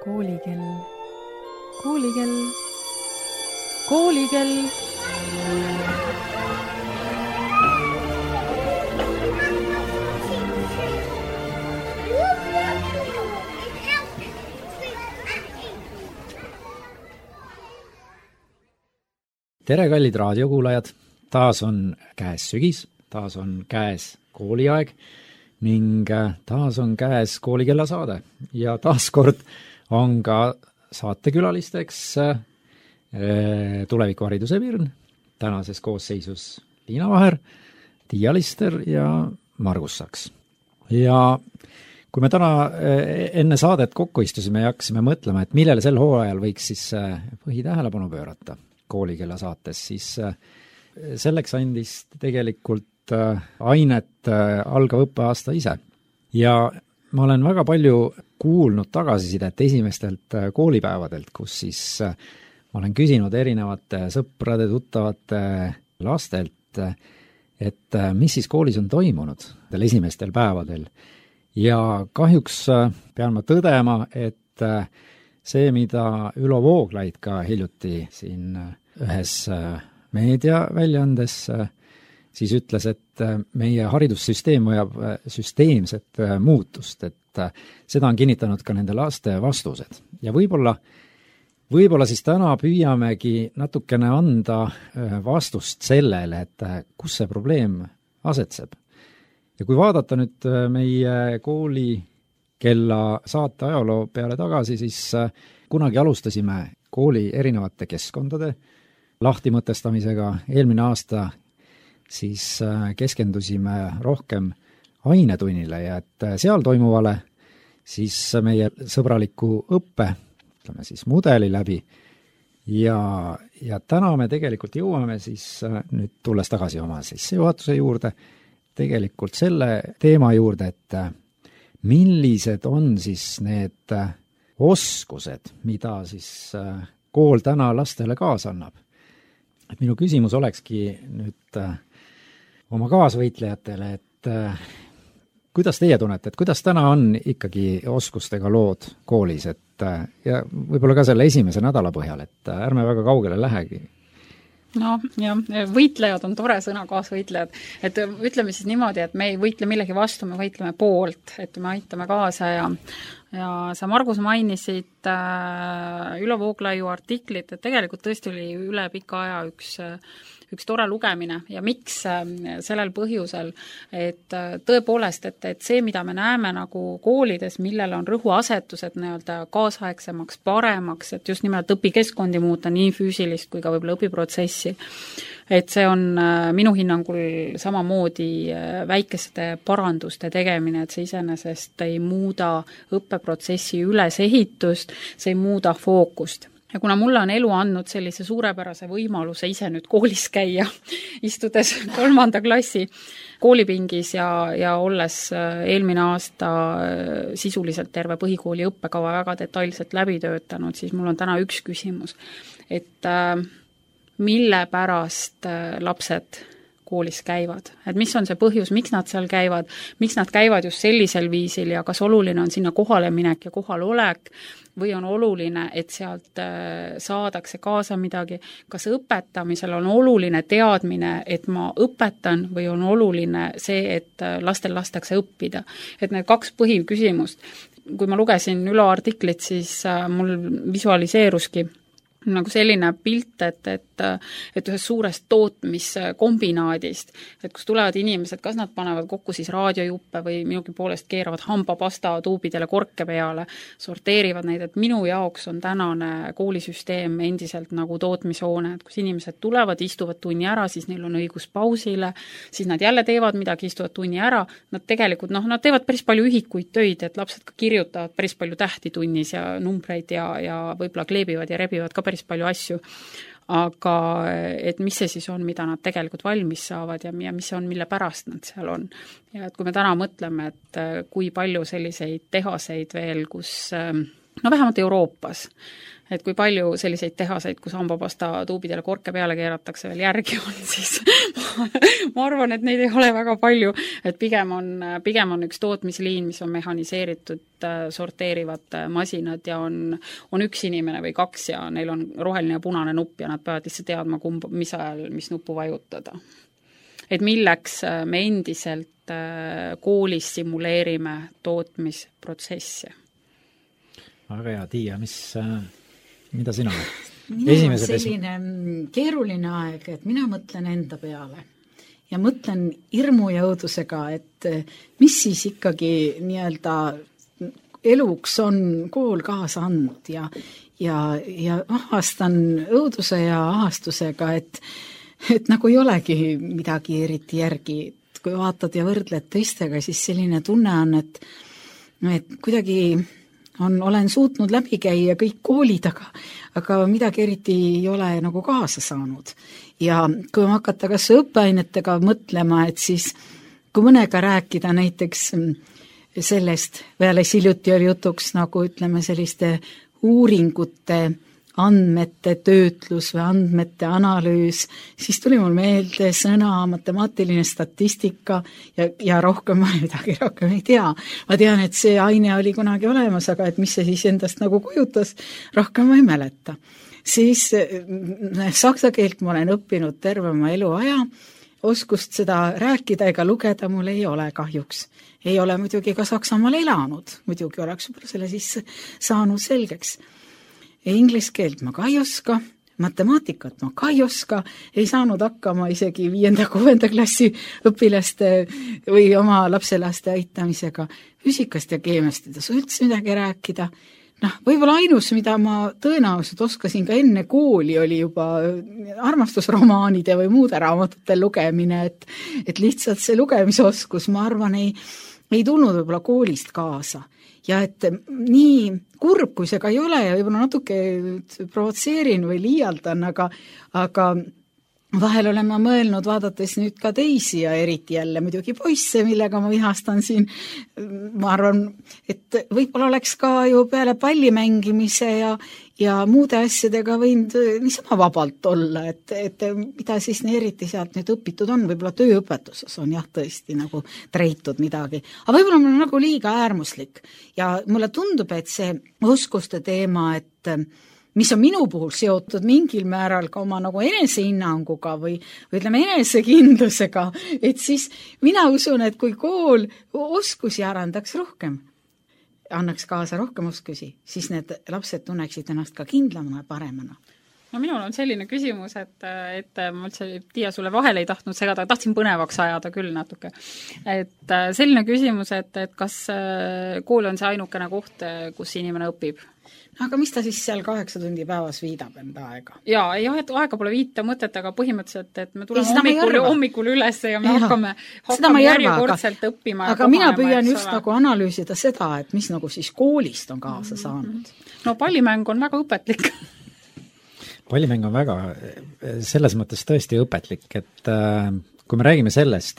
Koolikell, koolikell, koolikell. Tere, kallid raadiokuulajad! Taas on käes sügis, taas on käes kooliaeg ning taas on käes koolikella saade. Ja taas kord on ka saatekülalisteks tulevikuhariduse Virn, tänases koosseisus Liina Vaher, Tiia Lister ja Margus Saks. Ja kui me täna enne saadet kokku istusime ja hakkasime mõtlema, et millele sel hooajal võiks siis põhitähelepanu pöörata koolikella saates, siis selleks andis tegelikult ainet algav õppeaasta ise. Ja ma olen väga palju kuulnud tagasisidet esimestelt koolipäevadelt, kus siis ma olen küsinud erinevate sõprade, tuttavate lastelt, et mis siis koolis on toimunud esimestel päevadel. Ja kahjuks pean ma tõdema, et see, mida Ülo Vooglaid ka hiljuti siin ühes meediaväljaandes siis ütles, et meie haridussüsteem vajab süsteemset muutust, et seda on kinnitanud ka nende laste vastused. Ja võib-olla siis täna püüamegi natukene anda vastust sellele, et kus see probleem asetseb. Ja kui vaadata nüüd meie koolikella saate ajaloo peale tagasi, siis kunagi alustasime kooli erinevate keskkondade lahtimõtestamisega. Eelmine aasta siis keskendusime rohkem ainetunnile ja et seal toimuvale siis meie sõbraliku õppe, ütleme siis mudeli läbi. Ja täna me tegelikult jõuame siis nüüd tulles tagasi oma sissejuhatuse juurde, tegelikult selle teema juurde, et millised on siis need oskused, mida siis kool täna lastele kaasa annab. Et minu küsimus olekski nüüd oma kaasvõitlejatele, et kuidas teie tunnete, et kuidas täna on ikkagi oskustega lood koolis, et ja võib-olla ka selle esimese nädala põhjal, et ärme väga kaugele lähegi. No ja võitlejad on tore sõna, kaasvõitlejad, et ütleme siis niimoodi, et me ei võitle millegi vastu, me võitleme poolt, et me aitame kaasa ja sa, Margus, mainisid Ülo Vooglaiu artiklit, et tegelikult tõesti oli üle pika aja üks tore lugemine ja miks sellel põhjusel, et tõepoolest, et see, mida me näeme nagu koolides, millel on rõhuasetused nii-öelda kaasaegsemaks, paremaks, et just nimelt õpikeskkondi muuta nii füüsilist kui ka võib-olla õpiprotsessi, et see on minu hinnangul samamoodi väikeste paranduste tegemine, et see iseenesest ei muuda õppeprotsessi ülesehitust, see ei muuda fookust. Ja kuna mulle on elu andnud sellise suurepärase võimaluse ise nüüd koolis käia, istudes 3. klassi koolipingis ja olles eelmine aasta sisuliselt terve põhikooli õppekava väga detailselt läbi töötanud, siis mul on täna üks küsimus, et mille pärast lapsed koolis käivad, et mis on see põhjus, miks nad seal käivad, miks nad käivad just sellisel viisil ja kas oluline on sinna kohale minek ja kohalolek või on oluline, et sealt saadakse kaasa midagi, kas õpetamisel on oluline teadmine, et ma õpetan või on oluline see, et lastel lastakse õppida. Et need kaks põhiküsimust, kui ma lugesin Ülo artiklit, siis mul visualiseeruski nagu selline pilt, et ühest suurest tootmiskombinaadist, et kus tulevad inimesed, kas nad panevad kokku siis raadiojuppe või minugi poolest keeravad hambapasta tuubidele korke peale, sorteerivad neid, et minu jaoks on tänane koolisüsteem endiselt nagu tootmishoone, et kus inimesed tulevad, istuvad tunni ära, siis neil on õigus pausile, siis nad jälle teevad midagi, istuvad tunni ära, nad tegelikult, nad teevad päris palju ühikuid töid, et lapsed ka kirjutavad päris palju tähti tunnis ja numbreid ja võib-olla kleebivad ja rebivad ka päris palju asju, aga et mis see siis on, mida nad tegelikult valmis saavad ja mis see on, mille pärast nad seal on. Ja et kui me täna mõtleme, et kui palju selliseid tehaseid veel, kus vähemalt Euroopas, et kui palju selliseid tehaseid, kus hambapasta tuubidele korke peale keeratakse veel järgi on, siis ma arvan, et neid ei ole väga palju, et pigem on üks tootmisliin, mis on mehhaniseeritud, sorteerivad masinad ja on üks inimene või kaks ja neil on roheline ja punane nupp ja nad peavad lihtsalt teadma, mis ajal, mis nuppu vajutada. Et milleks me endiselt koolis simuleerime tootmisprotsessi. Aga hea, Tiia, mida sina oled? Minul on selline keeruline aeg, et mina mõtlen enda peale ja mõtlen hirmu ja õudusega, et mis siis ikkagi nii-öelda eluks on kool kaasa andnud ja ahastan õuduse ja ahastusega, et nagu ei olegi midagi eriti järgi. Kui vaatad ja võrdled teistega, siis selline tunne on, et kuidagi olen suutnud läbi käia kõik koolid, aga midagi eriti ei ole nagu kaasa saanud. Ja kui hakata kas õppeainetega mõtlema, et siis kui mõnega rääkida näiteks sellest, alles hiljuti oli jutuks nagu ütleme selliste uuringute andmete töötlus või andmete analüüs, siis tuli mul meelde sõna matemaatiline statistika ja rohkem ma midagi rohkem ei tea. Ma tean, et see aine oli kunagi olemas, aga et mis see siis endast nagu kujutas, rohkem ma ei mäleta. Siis saksa keelt ma olen õppinud terve oma eluaja, oskust seda rääkida ega lugeda mul ei ole kahjuks. Ei ole muidugi ka Saksamaal elanud, muidugi oleks selle siis saanud selgeks. Inglise keelt ma ka ei oska, matemaatikat ma ka ei oska, ei saanud hakkama isegi 5.–6. klassi õpilaste või oma lapselaste aitamisega. Füüsikast ja keemiast ei tasu üldse midagi rääkida. Võib-olla ainus, mida ma tõenäoliselt oskasin ka enne kooli, oli juba armastusromaanide või muude raamatute lugemine, et lihtsalt see lugemisoskus, ma arvan, ei tulnud võib-olla koolist kaasa. Ja et nii kurb, kui see ka ei ole ja võib-olla natuke provotseerin või liialdan, aga vahel olen ma mõelnud, vaadates nüüd ka teisi ja eriti jälle muidugi poisse, millega ma vihastan siin, ma arvan, et võib-olla oleks ka ju peale palli mängimise ja muude asjadega võinud niisama vabalt olla, et mida siis nii eriti sealt nüüd õpitud on, võib-olla tööõpetuses on jah tõesti nagu treitud midagi, aga võib-olla mul on nagu liiga äärmuslik ja mulle tundub, et see oskuste teema, et mis on minu puhul seotud mingil määral ka oma nagu enesehinnanguga või ütleme enesekindlusega, et siis mina usun, et kui kool oskusi arendaks rohkem, annaks kaasa rohkem oskusi, siis need lapsed tunneksid ennast ka kindlamana ja paremana. No minul on selline küsimus, et ma üldse Tiia sulle vahele ei tahtnud segada, tahtsin põnevaks ajada küll natuke. Et selline küsimus, et kas kool on see ainukene koht, kus inimene õpib? Aga mis ta siis seal 8 tundi päevas viidab enda aega? Jaa, ei aega pole viita mõtet, aga põhimõtteliselt, et me tuleme hommikul üles ja me hakkame järjekordselt õppima. Aga mina püüan just nagu analüüsida seda, et mis nagu siis koolist on kaasa saanud. No pallimäng on väga õpetlik. Pallimäng on väga selles mõttes tõesti õpetlik, et kui me räägime sellest,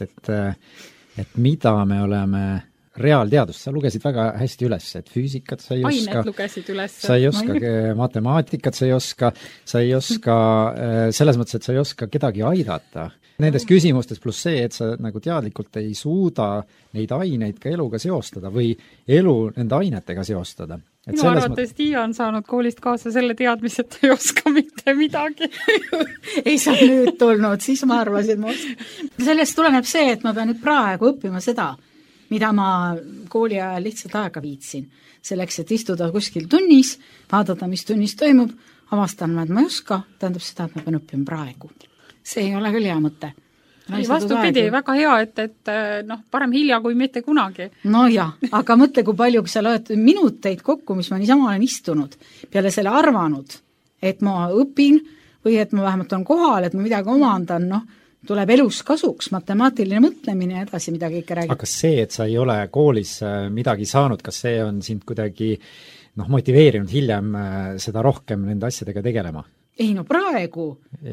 et mida me oleme reaalteadust, sa lugesid väga hästi üles, et füüsikat sa ei oska. Ainet lugesid üles. Sa ei oska matemaatikat, sa ei oska selles mõttes, et sa ei oska kedagi aidata. Nendes küsimustes pluss see, et sa nagu teadlikult ei suuda neid aineid ka eluga seostada või elu nende ainetega seostada. Minu arvates Tiia on saanud koolist kaasa selle teadmise, et ei oska mitte midagi. Ei saa nüüd tulnud, siis ma arvasin, sellest tuleneb see, et ma pean nüüd praegu õppima seda, mida ma kooli ajal lihtsalt aega viitsin. Selleks, et istuda kuskil tunnis, vaadata, mis tunnis toimub, avastan, et ma ei oska, tähendab seda, et ma pean õppima praegu. See ei ole küll hea mõte. Vastupidi, väga hea, et parem hilja kui mitte kunagi. No jah, aga mõtle, kui palju, kui sa loed minuteid kokku, mis ma niisama olen istunud, peale selle arvanud, et ma õpin või et ma vähemalt on kohal, et ma midagi omandan, tuleb elus kasuks, matemaatiline mõtlemine ja edasi midagi ikka räägib. Aga kas see, et sa ei ole koolis midagi saanud, kas see on sind kuidagi motiveerinud hiljem seda rohkem nende asjadega tegelema? Ei praegu.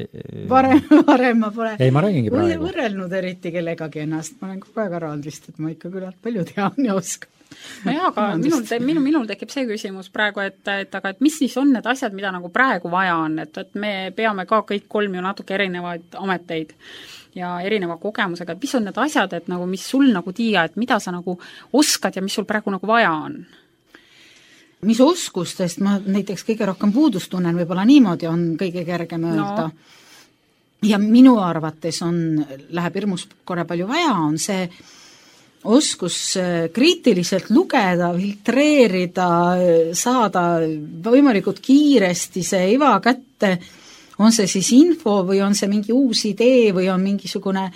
Varem ma pole ei, ma räägingi praegu. Võrrelnud eriti kellegagi ennast. Ma olen kogu aeg arvanud vist, et ma ikka küllalt palju tean ja oskan. No jah, aga minul tekib see küsimus praegu, et mis siis on need asjad, mida nagu praegu vaja on, et me peame ka kõik 3 ju natuke erinevaid ameteid. ja erineva kogemusega, et mis on need asjad, et nagu, mis sul nagu tiia, et mida sa nagu oskad ja mis sul praegu nagu vaja on? Mis oskustest ma näiteks kõige rohkem puudust tunnen, võib-olla niimoodi on kõige kergem öelda. Ja minu arvates läheb hirmus korra palju vaja, on see oskus kriitiliselt lugeda, filtreerida, saada võimalikult kiiresti see iva kätte, on see siis info või on see mingi uus idee või on mingisugune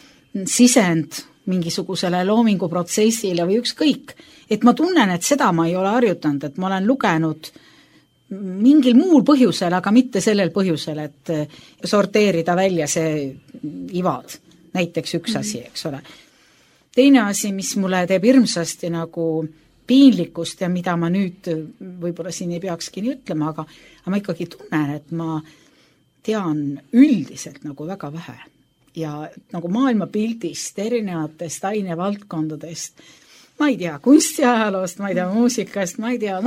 sisend mingisugusele loominguprotsessile või ükskõik. Et ma tunnen, et seda ma ei ole harjutanud, et ma olen lugenud mingil muul põhjusel, aga mitte sellel põhjusel, et sorteerida välja see ivad. Näiteks üks asi, eks ole. Teine asi, mis mulle teeb hirmsasti nagu piinlikkust ja mida ma nüüd võib-olla siin ei peakski nii ütlema, aga ma ikkagi tunnen, et ma tean üldiselt nagu väga vähe. Ja nagu maailmapildist, erinevatest ainevaldkondadest, ma ei tea, kunstiajaloost, ma ei tea, muusikast, ma ei tea,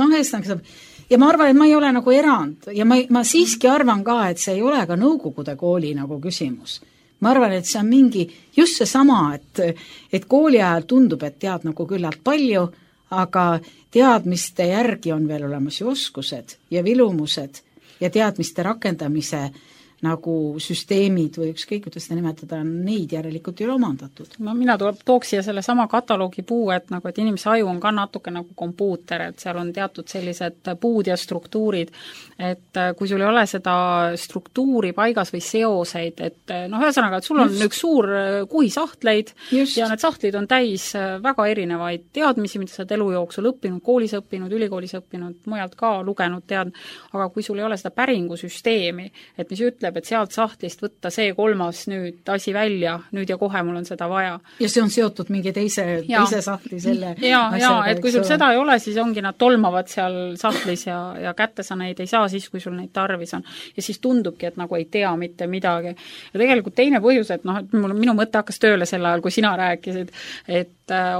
ja ma arvan, et ma ei ole nagu erand ja ma siiski arvan ka, et see ei ole ka Nõukogude kooli nagu küsimus. Ma arvan, et see on mingi just see sama, et kooli ajal tundub, et tead nagu küllalt palju, aga teadmiste järgi on veel olemas ju oskused ja vilumused ja teadmiste rakendamise nagu süsteemid või ükskõik, kuidas seda nimetada, neid järelikult ei ole omandatud. No mina tooks siia selle sama kataloogi puu, et nagu, et inimese aju on ka natuke nagu kompuuter, et seal on teatud sellised puud ja struktuurid, et kui sul ei ole seda struktuuri paigas või seoseid, et ühesõnaga, et sul on üks suur kuhisahtleid ja need sahtlid on täis väga erinevaid teadmisi, mida sa oled elu jooksul õppinud, koolis õppinud, ülikoolis õppinud, mujalt ka lugenud aga kui sul ei ole seda päringusüsteemi, et mis ütleb, et sealt sahtlist võtta see 3. nüüd asi välja, nüüd ja kohe mul on seda vaja. Ja see on seotud mingi teise sahtli selle asjaga, et kui sul seda ei ole, siis ongi nad tolmavad seal sahtlis ja kätte sa neid ei saa siis, kui sul neid tarvis on. Ja siis tundubki, et nagu ei tea mitte midagi. Ja tegelikult teine põhjus, et minu mõte hakkas tööle sel ajal, kui sina rääkisid, et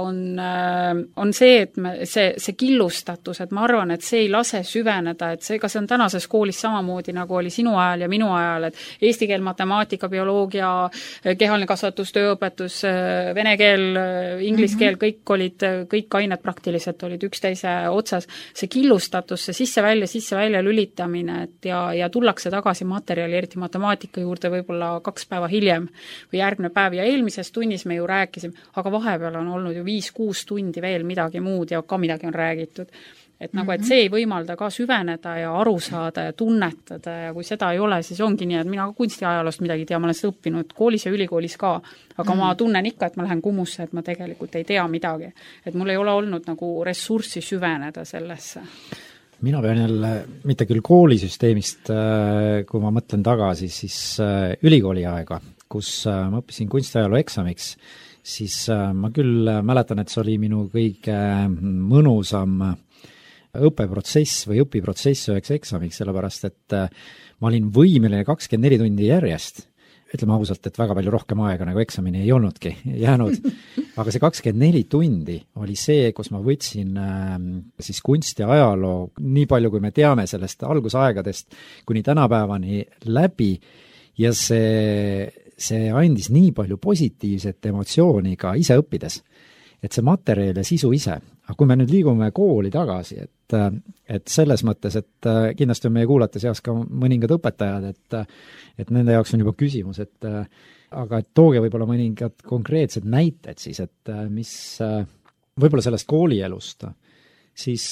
on see, et see killustatus, et ma arvan, et see ei lase süveneda, et see, kas on tänases koolis samamoodi, nagu oli sinu ajal ja minu ajal, et eesti keel, matemaatika, bioloogia, kehaline kasvatus, tööõpetus, vene keel, inglise keel, kõik ained praktiliselt olid üksteise otsas. See killustatus, see sisse-välja lülitamine, et ja tullakse tagasi materjali, eriti matemaatika juurde võib-olla 2 päeva hiljem või järgmine päev ja eelmises tunnis me ju rääkisime, aga vahepeal on olnud ju 5-6 tundi veel midagi muud ja ka midagi on räägitud. Et nagu, et see ei võimalda ka süveneda ja aru saada ja tunnetada ja kui seda ei ole, siis ongi nii, et mina ka kunstiajaloost midagi tea, ma olen seda õppinud koolis ja ülikoolis ka, aga ma tunnen ikka, et ma lähen kumusse, et ma tegelikult ei tea midagi. Et mul ei ole olnud nagu ressurssi süveneda sellesse. Mina pean jälle, mitte küll koolisüsteemist, kui ma mõtlen tagasi, siis ülikooli aega, kus ma õppisin kunstiajaloo eksamiks, siis ma küll mäletan, et see oli minu kõige mõnusam õppeprotsess või õpiprotsess üheks eksamiks, sellepärast et ma olin võimeline 24 tundi järjest. Ütleme ausalt, et väga palju rohkem aega nagu eksamini ei olnudki jäänud, aga see 24 tundi oli see, kus ma võtsin siis kunsti ajaloo, nii palju kui me teame sellest algusaegadest kuni tänapäevani läbi ja see andis nii palju positiivset emotsiooni ka ise õppides, et see materjal ja sisu ise. Aga kui me nüüd liigume kooli tagasi, et selles mõttes, et kindlasti on meie kuulajate seas ka mõningad õpetajad, et nende jaoks on juba küsimus, aga et tooge võib-olla mõningad konkreetsed näited siis, et mis võib-olla sellest koolielust, siis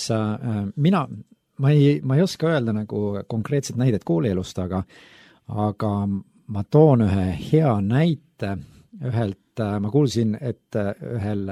ma ei oska öelda nagu konkreetset näidet koolielust, aga ma toon ühe hea näite ühelt, ma kuulsin, et ühel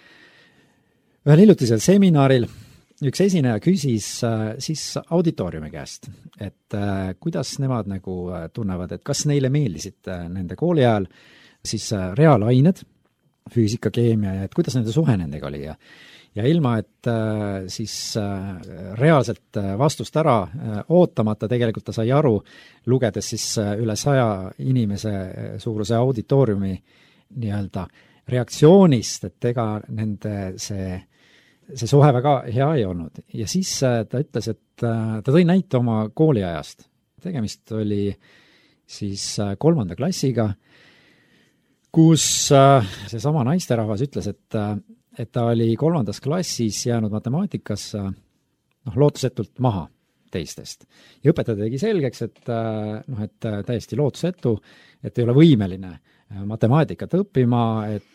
hiljutisel seminaril üks esineja küsis siis auditooriumi käest, et kuidas nemad nagu tunnevad, et kas neile meeldisid nende kooli ajal siis reaalained, füüsika, keemia ja et kuidas nende suhe nendega oli ja ilma, et siis reaalselt vastust ära ootamata, tegelikult ta sai aru, lugedes siis üle 100 inimese suuruse auditooriumi nii-öelda reaktsioonist, et ega nende see suhe väga hea ei olnud. Ja siis ta ütles, et ta tõi näite oma kooliajast. Tegemist oli siis 3. klassiga kus seesama naisterahvas ütles, et ta oli 3. klassis jäänud matemaatikas lootusetult maha teistest. Ja õpetaja tegi selgeks, et täiesti lootusetu, et ei ole võimeline matemaatikat õppima, et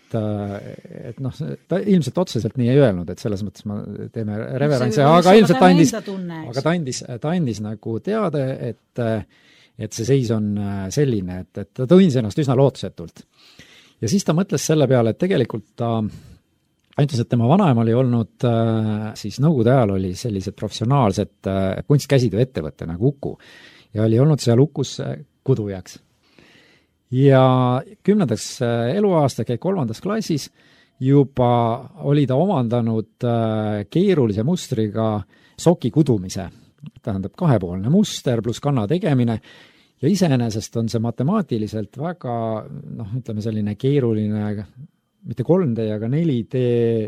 ta ilmselt otseselt nii ei öelnud, et selles mõttes teeme reverentsi, aga ilmselt ta andis nagu teada, et see seis on selline, et ta tundis ennast üsna lootusetult. Ja siis ta mõtles selle peale, et tegelikult ta ainult, et tema vanaema oli olnud, siis nõukogude ajal oli sellised professionaalsed kunstkäsitöö ettevõtte nagu Uku ja oli olnud seal Ukus kudujaks. Ja 10. eluaasta 3. klassis juba oli ta omandanud keerulise mustriga soki kudumise, tähendab kahepoolne muster pluss kanna tegemine ja iseenesest on see matemaatiliselt väga, ütleme selline keeruline mitte 3D, aga 4D,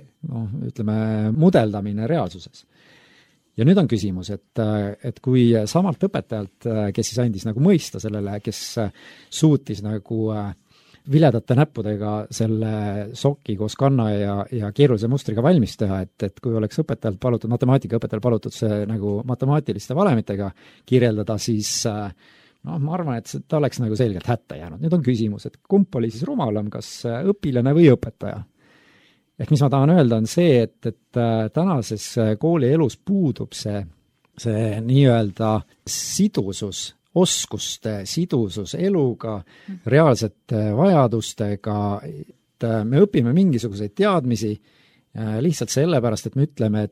mudeldamine reaalsuses. Ja nüüd on küsimus, et kui samalt õpetajalt, kes siis andis nagu mõista sellele, kes suutis nagu viledate näppudega selle soki koos kanna ja keerulise mustriga valmis teha, et kui oleks matemaatikaõpetajal palutud see nagu matemaatiliste valemitega kirjeldada, siis ma arvan, et ta oleks nagu selgelt hätta jäänud. Nüüd on küsimus, et kumb oli siis rumalam, kas õpilane või õpetaja? Ehk mis ma tahan öelda on see, et tänases koolielus puudub see nii-öelda sidusus, oskuste sidusus eluga, reaalsete vajadustega, et me õpime mingisuguseid teadmisi lihtsalt sellepärast, et me ütleme,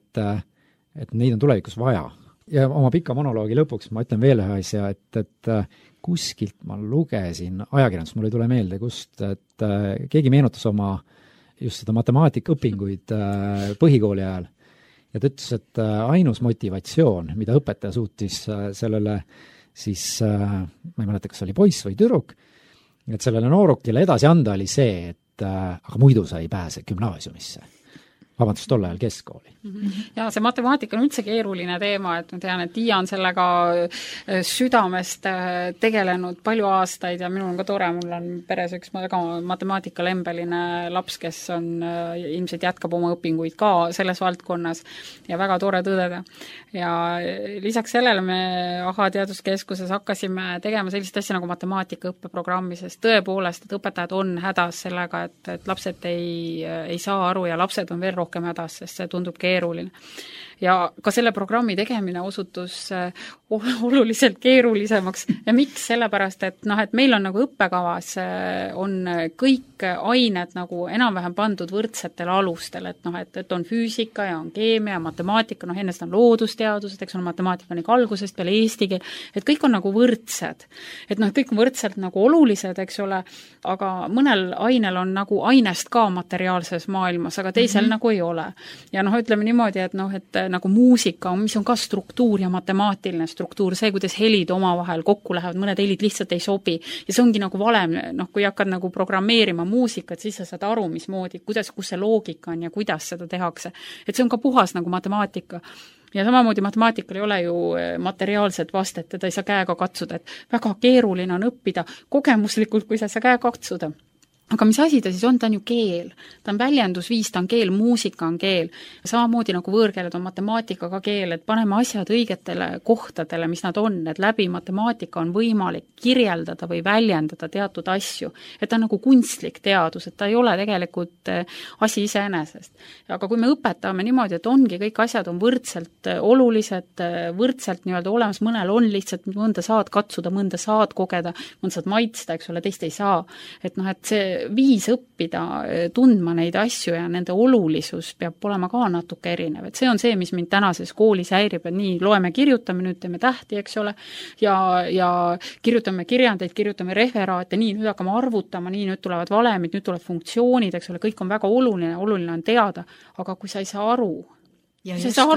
et neid on tulevikus vaja. Ja oma pika monoloogi lõpuks ma ütlen veel ühe asja, et kuskilt ma lugesin ajakirjandust, mul ei tule meelde, et keegi meenutas oma just seda matemaatikaõpinguid põhikooli ajal. Ja ta ütles, et ainus motivatsioon, mida õpetaja suutis sellele siis, ma ei mäleta, kas oli poiss või tüdruk, et sellele noorukile edasi anda oli see, et aga muidu sa ei pääse gümnaasiumisse. Vabandust, tolle ajal keskkooli. Ja see matemaatika on üldse keeruline teema, et ma tean, et Tiia on sellega südamest tegelenud palju aastaid ja minul on ka tore, mul on peres üks väga matemaatikalembeline laps, kes on ilmselt jätkab oma õpinguid ka selles valdkonnas ja väga tore tõdeda. Ja lisaks sellele me AHA teaduskeskuses hakkasime tegema sellist asja nagu matemaatika õppeprogrammi, sest tõepoolest, et õpetajad on hädas sellega, et lapsed ei saa aru ja lapsed on veel rohkem hädas, sest see tundub keeruline. Ja ka selle programmi tegemine osutus oluliselt keerulisemaks. Ja miks? Sellepärast, et meil on nagu õppekavas on kõik ained nagu enam-vähem pandud võrdsetele alustel, et on füüsika ja on keemia ja matemaatika, ennest on loodusteadused, eks on matemaatika nii algusest peale eesti keel, et kõik on nagu võrdsed. Et kõik on võrdselt nagu olulised, eks ole, aga mõnel ainel on nagu ainest ka materiaalses maailmas, aga teisel nagu ei ole. Ja ütleme niimoodi, et nagu muusika, mis on ka struktuur ja matemaatiline struktuur, see, kuidas helid omavahel kokku lähevad, mõned helid lihtsalt ei sobi ja see ongi nagu valem, kui hakkad nagu programmeerima muusikat, siis sa saad aru, mismoodi, kus see loogika on ja kuidas seda tehakse. Et see on ka puhas nagu matemaatika. Ja samamoodi matemaatikal ei ole ju materiaalset vastet, teda ei saa käega katsuda, et väga keeruline on õppida kogemuslikult, kui sa käega katsuda. Aga mis asi ta siis on? Ta on ju keel. Ta on väljendusviis, ta on keel, muusika on keel. Samamoodi nagu võõrkeeled on matemaatika ka keel, et paneme asjad õigetele kohtadele, mis nad on, et läbi matemaatika on võimalik kirjeldada või väljendada teatud asju. Et ta on nagu kunstlik teadus, et ta ei ole tegelikult asi iseenesest. Aga kui me õpetame niimoodi, et ongi kõik asjad on võrdselt olulised, võrdselt nii-öelda olemas, mõnel on lihtsalt, mõnda saad katsuda, mõnda saad kogeda, mõnda saad maitsta, eks ole, teist ei saa. Et et see viis õppida, tundma neid asju ja nende olulisus peab olema ka natuke erinev. Et see on see, mis mind tänases koolis häirib, et nii loeme, kirjutame, nüüd teeme tähti, eks ole, ja kirjutame kirjandeid, kirjutame referaate, nii nüüd hakkame arvutama, nii nüüd tulevad valemid, nüüd tulevad funktsioonid, eks ole, kõik on väga oluline on teada, aga kui sa ei saa aru, ja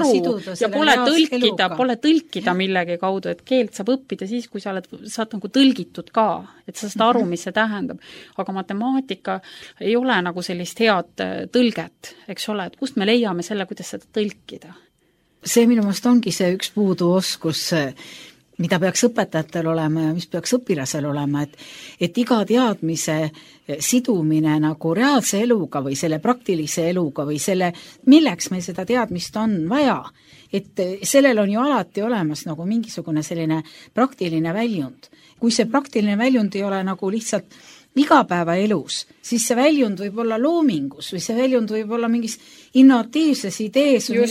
pole tõlkida millegi kaudu, et keelt saab õppida siis, kui saad nagu tõlgitud ka, et sa saad aru, mis see tähendab. Aga matemaatika ei ole nagu sellist head tõlget, eks ole, et kust me leiame selle, kuidas seda tõlkida? See minu meelest ongi see üks puudu oskus, mida peaks õpetajatel olema ja mis peaks õpilasel olema, et iga teadmise sidumine nagu reaalse eluga või selle praktilise eluga või selle, milleks meil seda teadmist on vaja, et sellel on ju alati olemas nagu mingisugune selline praktiline väljund. Kui see praktiline väljund ei ole nagu lihtsalt igapäevaelus, siis see väljund võib olla loomingus või see väljund võib olla mingis innovatiivses idees või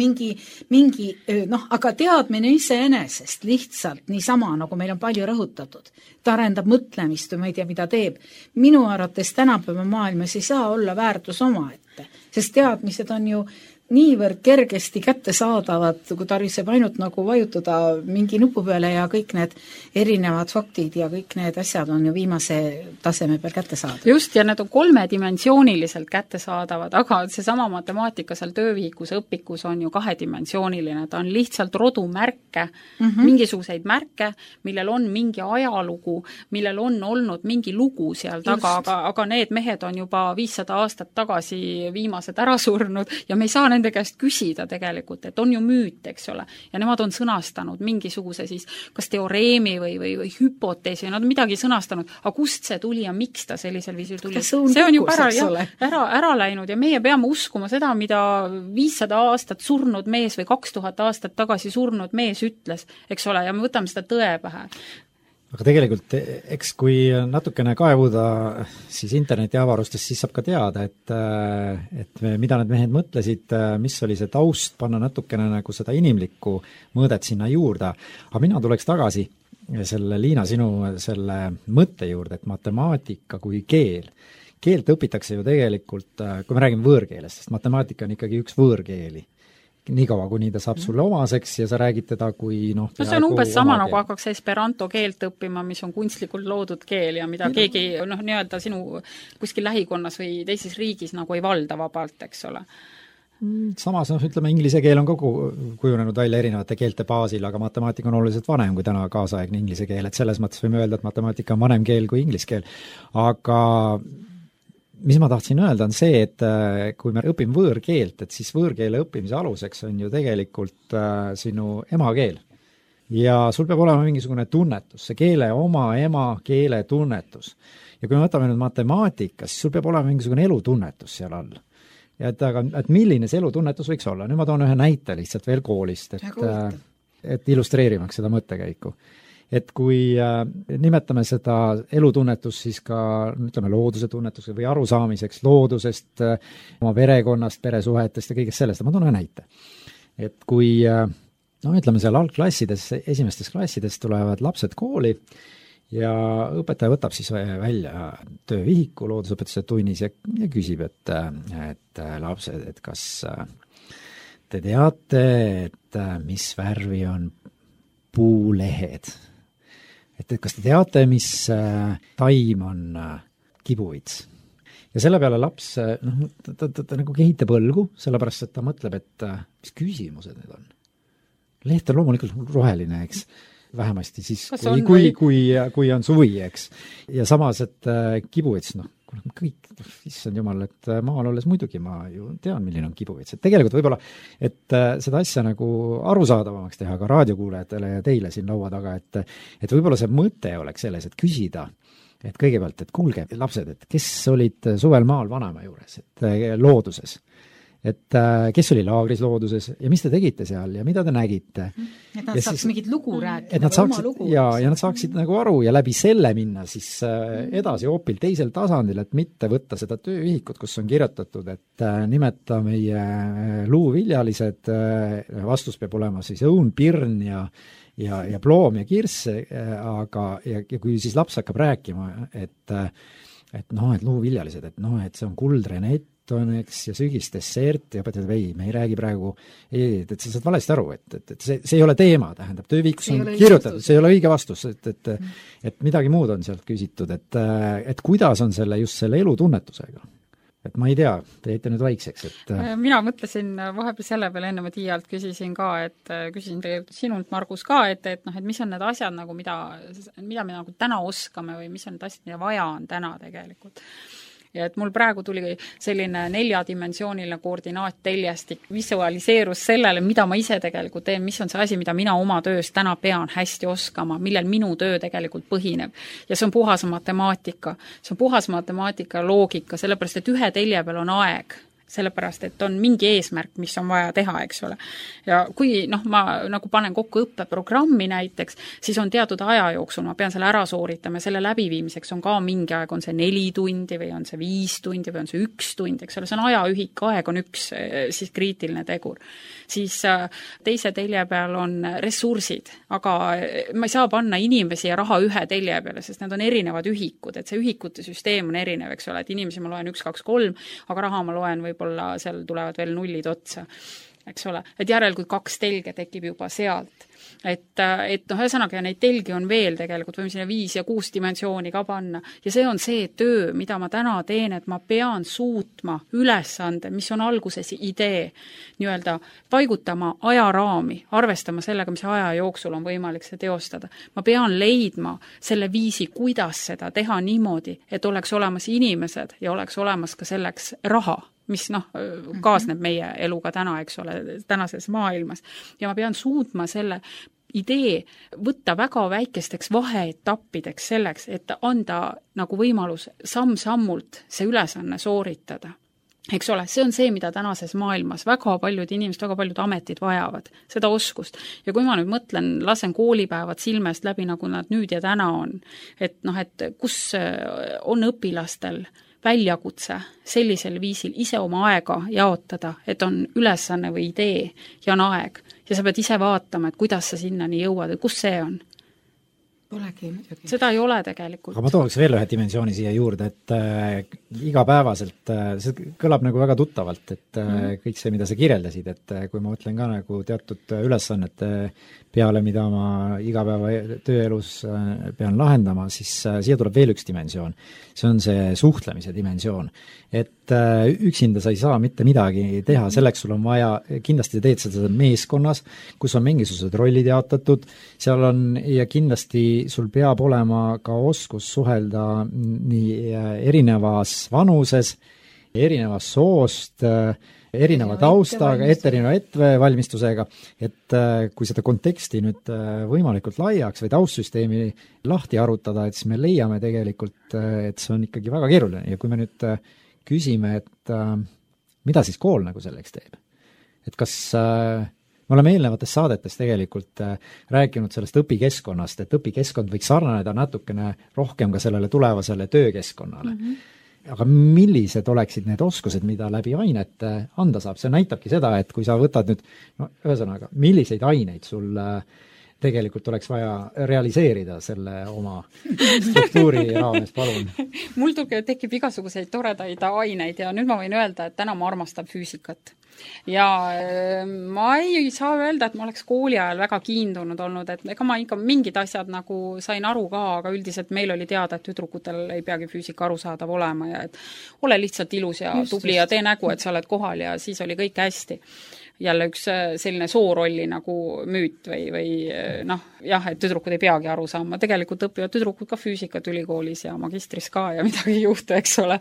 mingi aga teadmine iseenesest lihtsalt niisama, nagu meil on palju rõhutatud. Ta arendab mõtlemist või ma ei tea, mida teeb. Minu arvates tänapäeva maailmas ei saa olla väärtus omaette, sest teadmised on ju niivõrd kergesti kätte saadavad, kui tarvitseb ainult nagu vajutada mingi nupu peale ja kõik need erinevad faktid ja kõik need asjad on ju viimase taseme peal kätte saadavad. Just, ja need on 3-dimensiooniliselt kätte saadavad, aga seesama matemaatika seal töövihikus õpikus on ju 2-dimensiooniline, ta on lihtsalt rodumärke, mingisuguseid märke, millel on mingi ajalugu, millel on olnud mingi lugu seal taga, aga need mehed on juba 500 aastat tagasi viimased ära surnud ja me ei saa nende käest küsida tegelikult, et on ju müüt, eks ole, ja nemad on sõnastanud mingisuguse siis kas teoreemi või hüpoteesi, nad on midagi sõnastanud, aga kust see tuli ja miks ta sellisel viisil tuli? See on ju ära läinud ja meie peame uskuma seda, mida 500 aastat surnud mees või 2000 aastat tagasi surnud mees ütles, eks ole, ja me võtame seda tõe pähe. Aga tegelikult, eks kui natukene kaevuda siis interneti avarustest, siis saab ka teada, et mida need mehed mõtlesid, mis oli see taust, panna natukene nagu seda inimlikku mõõdet sinna juurde. Aga mina tuleks tagasi selle, Liina, sinu selle mõtte juurde, et matemaatika kui keel. Keelt õpitakse ju tegelikult, kui me räägime võõrkeelest, sest matemaatika on ikkagi üks võõrkeeli. Nii kaua, kuni ta saab sulle omaseks ja sa räägid teda kui no see on umbes sama nagu hakkaks esperanto keelt õppima, mis on kunstlikult loodud keel ja mida keegi nii-öelda sinu kuskil lähikonnas või teises riigis nagu ei valda vabalt, eks ole. Samas, ütleme, inglise keel on kogu kujunenud välja erinevate keelte baasil, aga matemaatika on oluliselt vanem kui täna kaasaegne inglise keel, et selles mõttes võime öelda, et matemaatika on vanem keel kui inglise keel. Aga mis ma tahtsin öelda, on see, et kui me õpime võõrkeelt, et siis võõrkeele õppimise aluseks on ju tegelikult sinu emakeel. Ja sul peab olema mingisugune tunnetus, see keele oma ema keele tunnetus. Ja kui me võtame nüüd matemaatika, siis sul peab olema mingisugune elutunnetus seal all. Ja et milline see elutunnetus võiks olla? Nüüd ma toon ühe näite lihtsalt veel koolist, et illustreerimaks seda mõttekäiku. Et kui nimetame seda elutunnetust siis ka, ütleme, looduse tunnetus või arusaamiseks loodusest, oma perekonnast, peresuhetest ja kõigest sellest, ma toon ühe näite. Et kui, ütleme seal algklassides, esimestes klassides tulevad lapsed kooli ja õpetaja võtab siis välja töövihiku loodusõpetuse tunnis ja küsib, et lapsed, et kas te teate, et mis värvi on puulehed? Et kas te teate, mis taim on kibuvits? Ja selle peale laps, ta nagu kehitab õlgu, sellepärast, et ta mõtleb, et mis küsimused need on. Leht on loomulikult roheline, eks, vähemasti siis, kui on suvi, eks. Ja samas, et kibuvits, kõik, issand jumal, et maal olles muidugi ma ju tean, milline on kibuvits. Et tegelikult võib-olla, et seda asja nagu arusaadavamaks teha ka raadiokuulajatele ja teile siin laua taga, et võib-olla see mõte oleks selles, et küsida, et kõigepealt, et kuulge, lapsed, et kes olid suvel maal vanaema juures, et looduses, et kes oli laagris looduses ja mis te tegite seal ja mida te nägite. Et nad saaks mingit lugu rääkida. Et nad saaksid, ja nad saaksid nagu aru ja läbi selle minna siis edasi hoopil teisel tasandil, et mitte võtta seda töövihikut, kus on kirjutatud, et nimeta meie luuviljalised, vastus peab olema siis õun, pirn ja ploom ja kirss, aga ja kui siis laps hakkab rääkima, et luuviljalised, et see on kuldrenett, eks, ja sügisdessert ja õpetajad, me ei räägi praegu, et sa saad valesti aru, et see ei ole teema, tähendab, töövihikus on kirjutatud, see ei ole õige vastus, et midagi muud on sealt küsitud, et kuidas on just selle elutunnetusega. Et ma ei tea, te jäite nüüd vaikseks, et mina mõtlesin vahepeal selle peale, enne ma Tiialt küsisin tegelikult sinult, Margus, ka, et mis on need asjad, nagu, mida me nagu täna oskame või mis on need asjad, mida vaja on täna tegelikult. ja et mul praegu tuli selline 4-dimensiooniline koordinaatteljestik, visualiseerus sellele, mida ma ise tegelikult teen, mis on see asi, mida mina oma töös täna pean hästi oskama, millel minu töö tegelikult põhineb. Ja see on puhas matemaatika. See on puhas matemaatika ja loogika, sellepärast, et ühe telje peal on aeg, sellepärast, et on mingi eesmärk, mis on vaja teha, eks ole. Ja kui ma nagu panen kokku õppeprogrammi näiteks, siis on teatud aja jooksul, ma pean selle ära sooritama ja selle läbiviimiseks on ka mingi aeg, on see 4 tundi või on see 5 tundi või on see 1 tund, eks ole, see on ajaühik, aeg on üks siis kriitiline tegur. Siis teise telje peal on ressursid, aga ma ei saa panna inimesi ja raha ühe telje peale, sest need on erinevad ühikud, et see ühikute süsteem on erinev, eks ole, et inimesi ma loen 1, 2, 3, aga raha ma loen võib-olla seal tulevad veel nullid otsa, eks ole. Et järelikult 2 telge tekib juba sealt. Et ühesõnaga neid telgi on veel tegelikult, võime sinna 5 ja 6 dimensiooni ka panna. Ja see on see töö, mida ma täna teen, et ma pean suutma ülesande, mis on alguses idee, nii-öelda paigutama ajaraami, arvestama sellega, mis aja jooksul on võimalik see teostada. Ma pean leidma selle viisi, kuidas seda teha niimoodi, et oleks olemas inimesed ja oleks olemas ka selleks raha, mis kaasneb meie eluga täna, eks ole, tänases maailmas. Ja ma pean suutma selle idee võtta väga väikesteks vaheetappideks selleks, et anda nagu võimalus samm-sammult see ülesanne sooritada. Eks ole, see on see, mida tänases maailmas väga paljud inimesed, väga paljud ametid vajavad, seda oskust. Ja kui ma nüüd mõtlen, lasen koolipäevad silmest läbi, nagu nad nüüd ja täna on, et kus on õpilastel väljakutse sellisel viisil ise oma aega jaotada, et on ülesanne või idee ja on aeg. Ja sa pead ise vaatama, et kuidas sa sinnani jõuad, et kus see on. Polegi midagi. Seda ei ole tegelikult. Aga ma tooks veel ühe dimensiooni siia juurde, et igapäevaselt, see kõlab nagu väga tuttavalt, et kõik see, mida sa kirjeldasid, et kui ma mõtlen ka nagu teatud ülesannete peale, mida ma igapäeva tööelus pean lahendama, siis siia tuleb veel üks dimensioon. See on see suhtlemise dimensioon. Et üksinda sa ei saa mitte midagi teha, selleks sul on vaja, kindlasti teed seda meeskonnas, kus on mingisugused rollid jaotatud, seal on ja kindlasti sul peab olema ka oskus suhelda nii erinevas vanuses, erinevas soost, erineva taustaga, erineva ettevalmistusega, et kui seda konteksti nüüd võimalikult laiaks või taustsüsteemi lahti arutada, et siis me leiame tegelikult, et see on ikkagi väga keeruline ja kui me nüüd küsime, et mida siis kool nagu selleks teeb? Et kas me oleme eelnevates saadetes tegelikult rääkinud sellest õpikeskkonnast, et õpikeskkond võiks sarnaneda natukene rohkem ka sellele tulevasele töökeskkonnale. Aga millised oleksid need oskused, mida läbi ainete anda saab? See näitabki seda, et kui sa võtad nüüd, ühesõnaga, milliseid aineid sul tegelikult oleks vaja realiseerida selle oma struktuuri raames, palun? Mul tekib igasuguseid toredaid aineid ja nüüd ma võin öelda, et täna ma armastan füüsikat. Ja ma ei saa öelda, et ma oleks kooli ajal väga kiindunud olnud, et ega ma ikka mingid asjad nagu sain aru ka, aga üldiselt meil oli teada, et tüdrukutel ei peagi füüsika arusaadav olema ja et ole lihtsalt ilus ja tubli ja tee nägu, et sa oled kohal ja siis oli kõik hästi. Jälle üks selline soorolli nagu müüt või jah, et tüdrukud ei peagi aru saama. Tegelikult õpivad tüdrukud ka füüsikat ülikoolis ja magistris ka ja midagi ei juhtu, eks ole.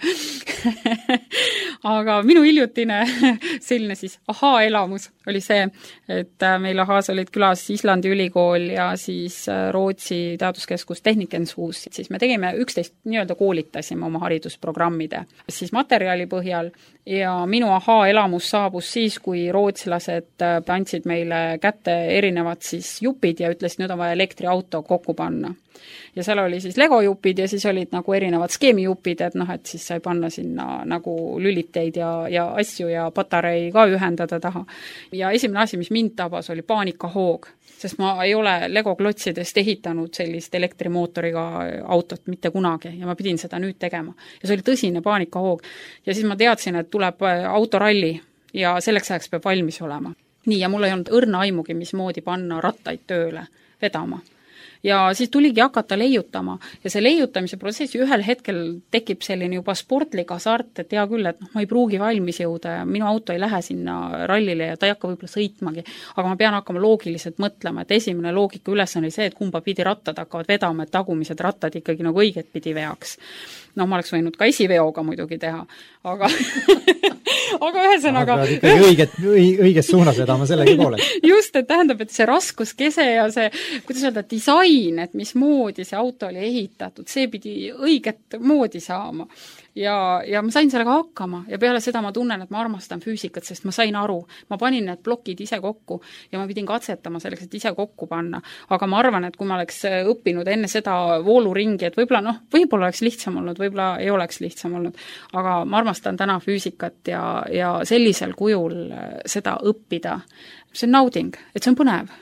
Aga minu hiljutine selline siis elamus oli see, et meil Ahas olid külas Islandi ülikool ja siis Rootsi teaduskeskus Tehnikenshus. Siis me tegime 11 nii-öelda koolitasime oma haridusprogrammide siis materjali põhjal ja minu elamus saabus siis, kui rootsilased andsid meile kätte erinevad siis jupid ja ütlesid, nüüd on vaja elektriauto kokku panna. Ja seal oli siis legojupid ja siis olid nagu erinevad skeemijupid, et siis sai panna sinna nagu lüliteid ja asju ja patarei ka ühendada taha. Ja esimene asi, mis mind tabas, oli paanikahoog, sest ma ei ole legoklotsidest ehitanud sellist elektrimootoriga autot mitte kunagi ja ma pidin seda nüüd tegema. Ja see oli tõsine paanikahoog. Ja siis ma teadsin, et tuleb autoralli ja selleks ajaks peab valmis olema. Nii, ja mul ei olnud õrna aimugi, mismoodi panna rattaid tööle vedama. ja siis tuligi hakata leiutama ja see leiutamise protsess ühel hetkel tekib selline juba sportlik hasart, et hea küll, et ma ei pruugi valmis jõuda ja minu auto ei lähe sinna rallile ja ta ei hakka võib-olla sõitmagi, aga ma pean hakkama loogiliselt mõtlema, et esimene loogika ülesanne oli see, et kumba pidi rattad hakkavad vedama, et tagumised rattad ikkagi nagu õiget pidi veaks. No ma oleks võinud ka esiveoga muidugi teha, aga aga ühesõnaga õiges suunas vedama sellegi poole. Just, et tähendab, et see raskuskese ja see, kuidas öelda, disain, et mismoodi see auto oli ehitatud, see pidi õiget moodi saama. Ja ma sain sellega hakkama ja peale seda ma tunnen, et ma armastan füüsikat, sest ma sain aru, ma panin need plokid ise kokku ja ma pidin katsetama selleks, et ise kokku panna. Aga ma arvan, et kui ma oleks õppinud enne seda vooluringi, et võib-olla oleks lihtsam olnud, võib-olla ei oleks lihtsam olnud, aga ma armastan täna füüsikat ja sellisel kujul seda õppida. See on nauding, et see on põnev.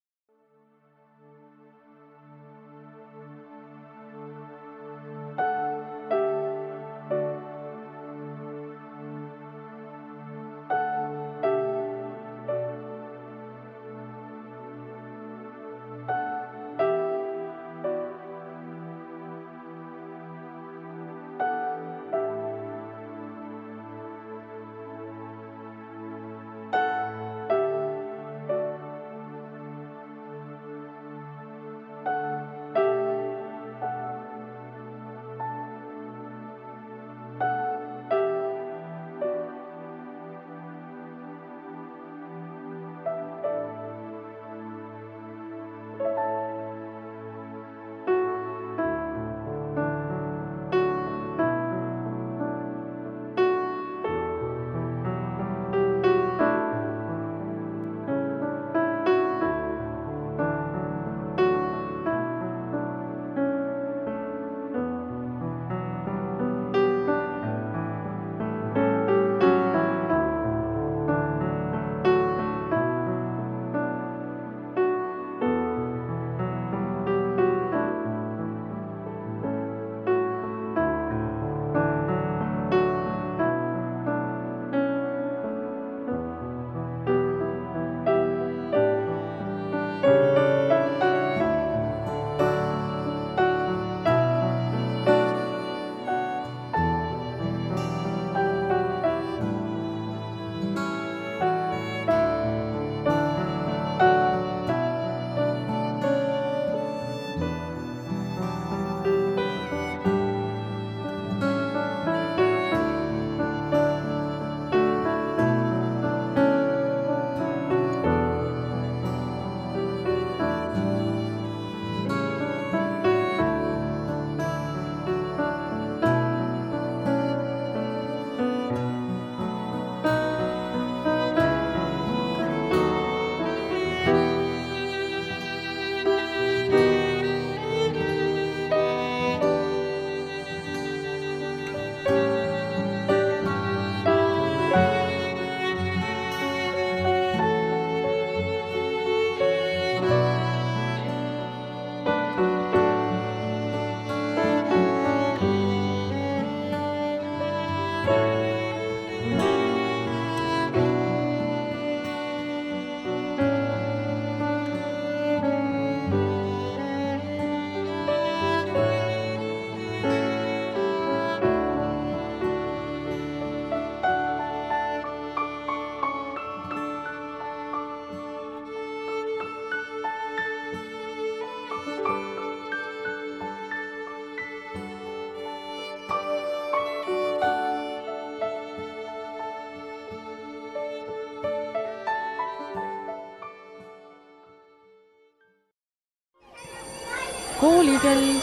Koolikell.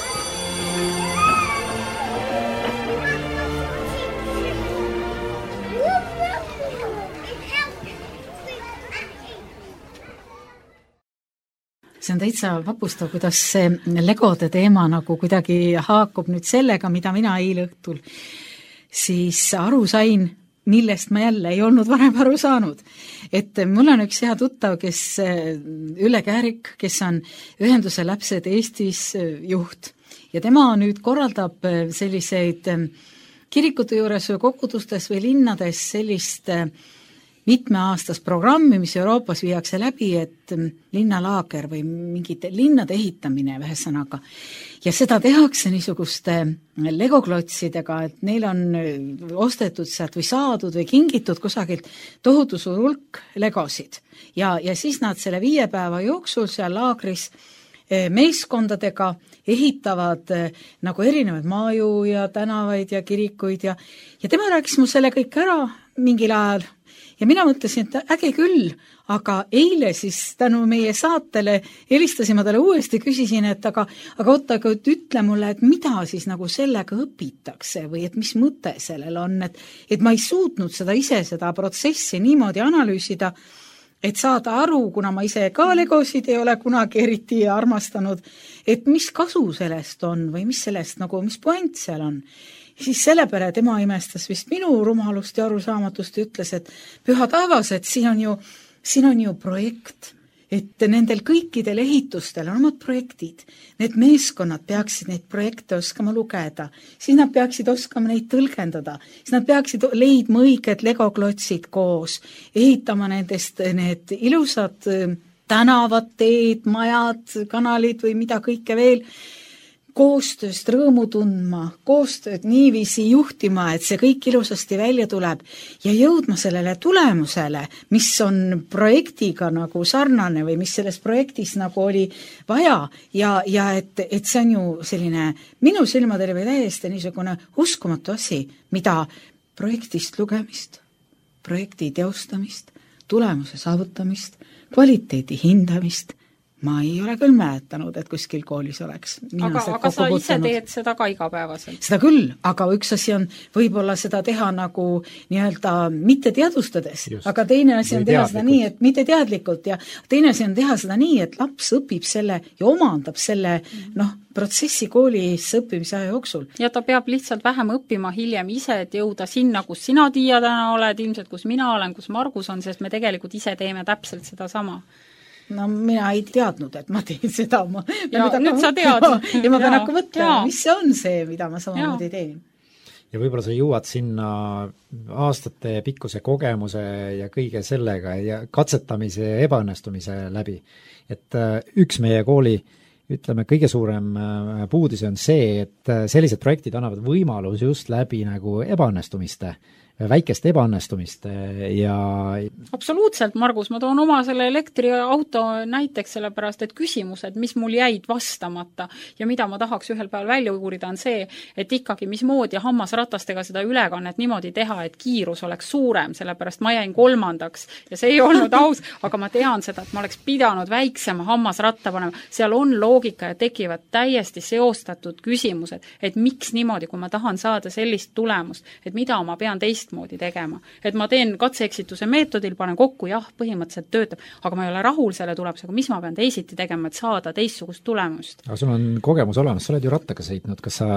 See on täitsa vapustav, kuidas see legode teema nagu kuidagi haakub nüüd sellega, mida mina eile õhtul siis aru sain, millest ma jälle ei olnud varem aru saanud. Et mul on üks hea tuttav, kes Ülle Käärik, kes on ühenduse Läpsed Eestis juht ja tema nüüd korraldab selliseid kirikute juures või kogudustes või linnades sellist mitmeaastast programmi, mis Euroopas viiakse läbi, et linnalaager või mingite linnade ehitamine ühesõnaga. Ja seda tehakse niisuguste legoklotsidega, et neil on ostetud sealt või saadud või kingitud kusagilt tohutu suur hulk legosid. Ja siis nad selle 5 päeva jooksul seal laagris meeskondadega ehitavad nagu erinevaid maju ja tänavaid ja kirikuid ja tema rääkis mu selle kõik ära mingil ajal ja mina mõtlesin, et äge küll, aga eile siis tänu meie saatele helistasin ma talle uuesti, küsisin, et aga oota, aga ütle mulle, et mida siis nagu sellega õpitakse või et mis mõte sellel on, et ma ei suutnud seda protsessi niimoodi analüüsida, et saada aru, kuna ma ise ka legosid ei ole kunagi eriti armastanud, et mis kasu sellest on või mis sellest nagu, mis puent seal on. Siis selle peale tema imestas vist minu rumalust ja arusaamatust ja ütles, et püha taevas, et siin on ju projekt, et nendel kõikidel ehitustel on omad projektid. Need meeskonnad peaksid neid projekte oskama lugeda, siis nad peaksid oskama neid tõlgendada, siis nad peaksid leidma õiged legoklotsid koos, ehitama nendest need ilusad tänavad, teed, majad, kanalid või mida kõike veel, koostööst rõõmu tundma, koostööd niiviisi juhtima, et see kõik ilusasti välja tuleb ja jõudma sellele tulemusele, mis on projektiga nagu sarnane või mis selles projektis nagu oli vaja ja et see on ju selline minu silmadele või täiesti niisugune uskumatu asi, mida projektist lugemist, projekti teostamist, tulemuse saavutamist, kvaliteedi hindamist ma ei ole küll mäletanud, et kuskil koolis oleks. Aga sa ise teed seda ka igapäevaselt? Seda küll, aga üks asi on võib-olla seda teha nagu nii-öelda mitte teadvustades, aga teine asi on teha seda nii, et mitte teadlikult ja teine asi on teha seda nii, et laps õpib selle ja omandab selle protsessi koolis õppimise aja jooksul. Ja ta peab lihtsalt vähem õppima hiljem ise, et jõuda sinna, kus sina, Tiia, täna oled, ilmselt kus mina olen, kus Margus on, sest me tegelikult ise teeme täpselt seda sama. No mina ei teadnud, et ma teen seda. Nüüd sa tead. Ja ma pean hakka mõtlema, mis see on see, mida ma samamoodi teen. Ja võib-olla sa jõuad sinna aastate pikkuse kogemuse ja kõige sellega ja katsetamise ja ebaõnnestumise läbi. Et üks meie kooli, ütleme, kõige suurem puudus on see, et sellised projektid annavad võimalus just läbi nagu ebaõnnestumiste, väikeste ebaõnnestumiste ja absoluutselt, Margus, ma toon oma selle elektriauto näiteks sellepärast, et küsimused, mis mul jäid vastamata ja mida ma tahaks ühel päeval välja uurida, on see, et ikkagi mismoodi hammasratastega seda ülekannet niimoodi teha, et kiirus oleks suurem, sellepärast ma jäin 3. ja see ei olnud aus, aga ma tean seda, et ma oleks pidanud väiksema hammasratta panema, seal on loogika ja tekivad täiesti seostatud küsimused, et miks niimoodi, kui ma tahan saada sellist tulemust, et mida ma pean teistmoodi tegema. Et ma teen katseeksituse meetodil, panen kokku, jah, põhimõtteliselt töötab, aga ma ei ole rahul selle tulemusega, mis ma pean teisiti tegema, et saada teistsugust tulemust. Aga sul on kogemus olemas, sa oled ju rattaga sõitnud, kas sa,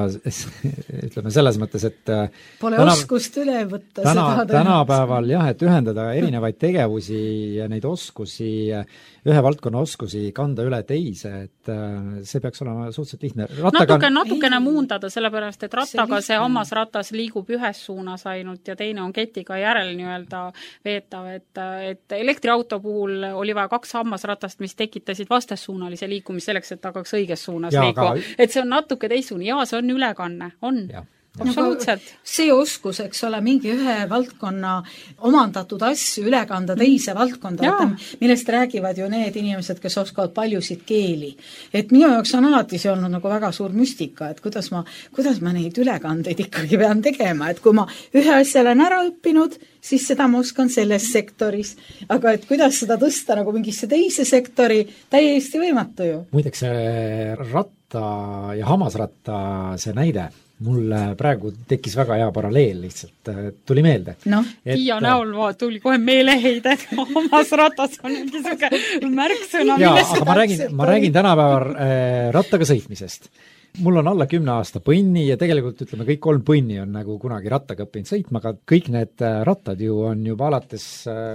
ütleme selles mõttes, et pole oskust üle võtta tänapäeval jah, et ühendada erinevaid tegevusi ja neid oskusi, ühe valdkonna oskusi kanda üle teise, et see peaks olema suhteliselt lihtne. Natukene muundada, sellepärast, et rattaga see hammasratas liigub ühes suunas ainult ja teine on ketiga järel nii-öelda veetav, et elektriauto puhul oli vaja 2 hammasratast, mis tekitasid vastassuunalise liikumise selleks, et hakkaks õiges suunas liikuma. Et see on natuke teistsugune ja see on ülekanne, on. Absoluutselt. See oskus, eks ole, mingi ühe valdkonna omandatud asju üle kanda teise valdkonda, millest räägivad ju need inimesed, kes oskavad paljusid keeli. Et minu jaoks on alati see olnud nagu väga suur müstika, et kuidas ma neid ülekandeid ikkagi pean tegema, et kui ma ühe asja olen ära õppinud, siis seda ma oskan selles sektoris, aga et kuidas seda tõsta nagu mingisse teise sektori, täiesti võimatu ju. Muideks see ratta ja hammasratta see näide, mul praegu tekkis väga hea paralleel lihtsalt, tuli meelde. Tiia näol tuli kohe meeleheide, et hammasratas on mingi märksõna. Jaa, aga ma räägin tänapäeval rattaga sõitmisest. Mul on alla 10 aasta põnni ja tegelikult ütleme, kõik 3 põnni on nagu kunagi rattaga õppinud sõitma, aga kõik need rattad ju on juba alates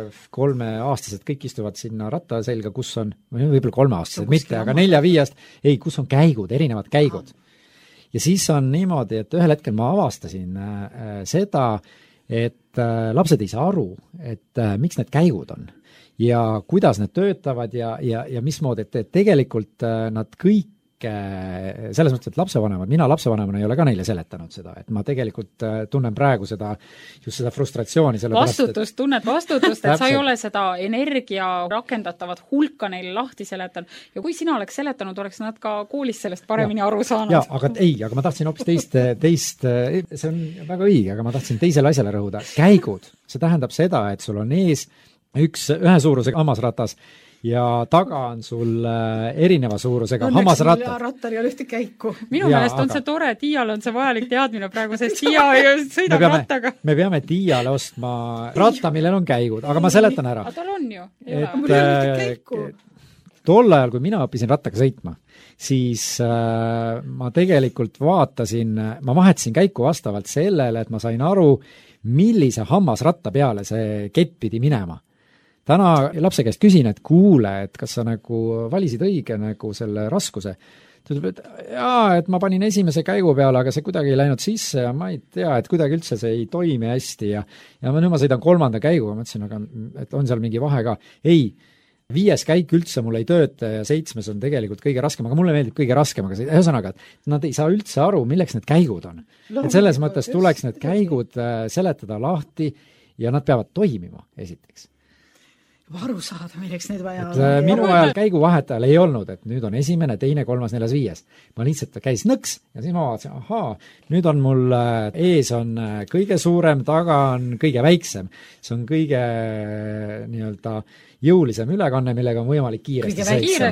3-aastased, kõik istuvad sinna ratta selga, kus on, võib-olla 3-aastased, mitte, aga 4-5-ast, kus on käigud, erinevad käigud. Ja siis on niimoodi, et ühel hetkel ma avastasin seda, et lapsed ei saa aru, et miks need käigud on ja kuidas need töötavad ja mismoodi, et tegelikult nad kõik selles mõttes, et lapsevanemad, mina lapsevanemana ei ole ka neile seletanud seda, et ma tegelikult tunnen praegu just seda frustratsiooni vastutust, tunned vastutust, et sa ei ole seda energia rakendatavat hulka neile lahti seletanud ja kui sina oleks seletanud, oleks nad ka koolis sellest paremini aru saanud. Aga ma tahtsin hoopis teist, see on väga õige, aga ma tahtsin teisele asjale rõhuda. Käigud, see tähendab seda, et sul on ees ühe suurusega hammasratas ja taga on sul erineva suurusega hammasrattad. Rattal ei ole ühte käiku. Minu meelest on see tore, Tiial on see vajalik teadmine praegu, sest Tiia sõidab rattaga. Me peame Tiiale ostma ratta, millel on käigud, aga ma seletan ära. Aga tal on ju. Tol ajal, kui mina õppisin rattaga sõitma, siis ma tegelikult ma vahetasin käiku vastavalt sellele, et ma sain aru, millise hammasratta peale see kett pidi minema. Täna lapse käest küsin, et kuule, et kas sa nagu valisid õige nagu selle raskuse. Ta ütleb, et ma panin esimese käigu peale, aga see kuidagi ei läinud sisse ja ma ei tea, et kuidagi üldse see ei toimi hästi ja nüüd ma sõidan 3. käiguga, mõtlesin, aga et on seal mingi vahe ka. Ei, 5. käik üldse mul ei tööta ja 7. on tegelikult kõige raskem, aga mulle meeldib kõige raskem, aga ühesõnaga, et nad ei saa üldse aru, milleks need käigud on. Et selles mõttes tuleks need käigud seletada lahti ja nad peavad toimima esiteks. Aru saada, milleks need vaja on. Minu ajal käiguvahetajal ei olnud, et nüüd on 1., 2., 3., 4., 5. Ma lihtsalt käis nõks ja siis ma vaatasin, nüüd on mul ees on kõige suurem, taga on kõige väiksem. See on kõige nii-öelda jõulisem ülekanne, millega on võimalik kiiresti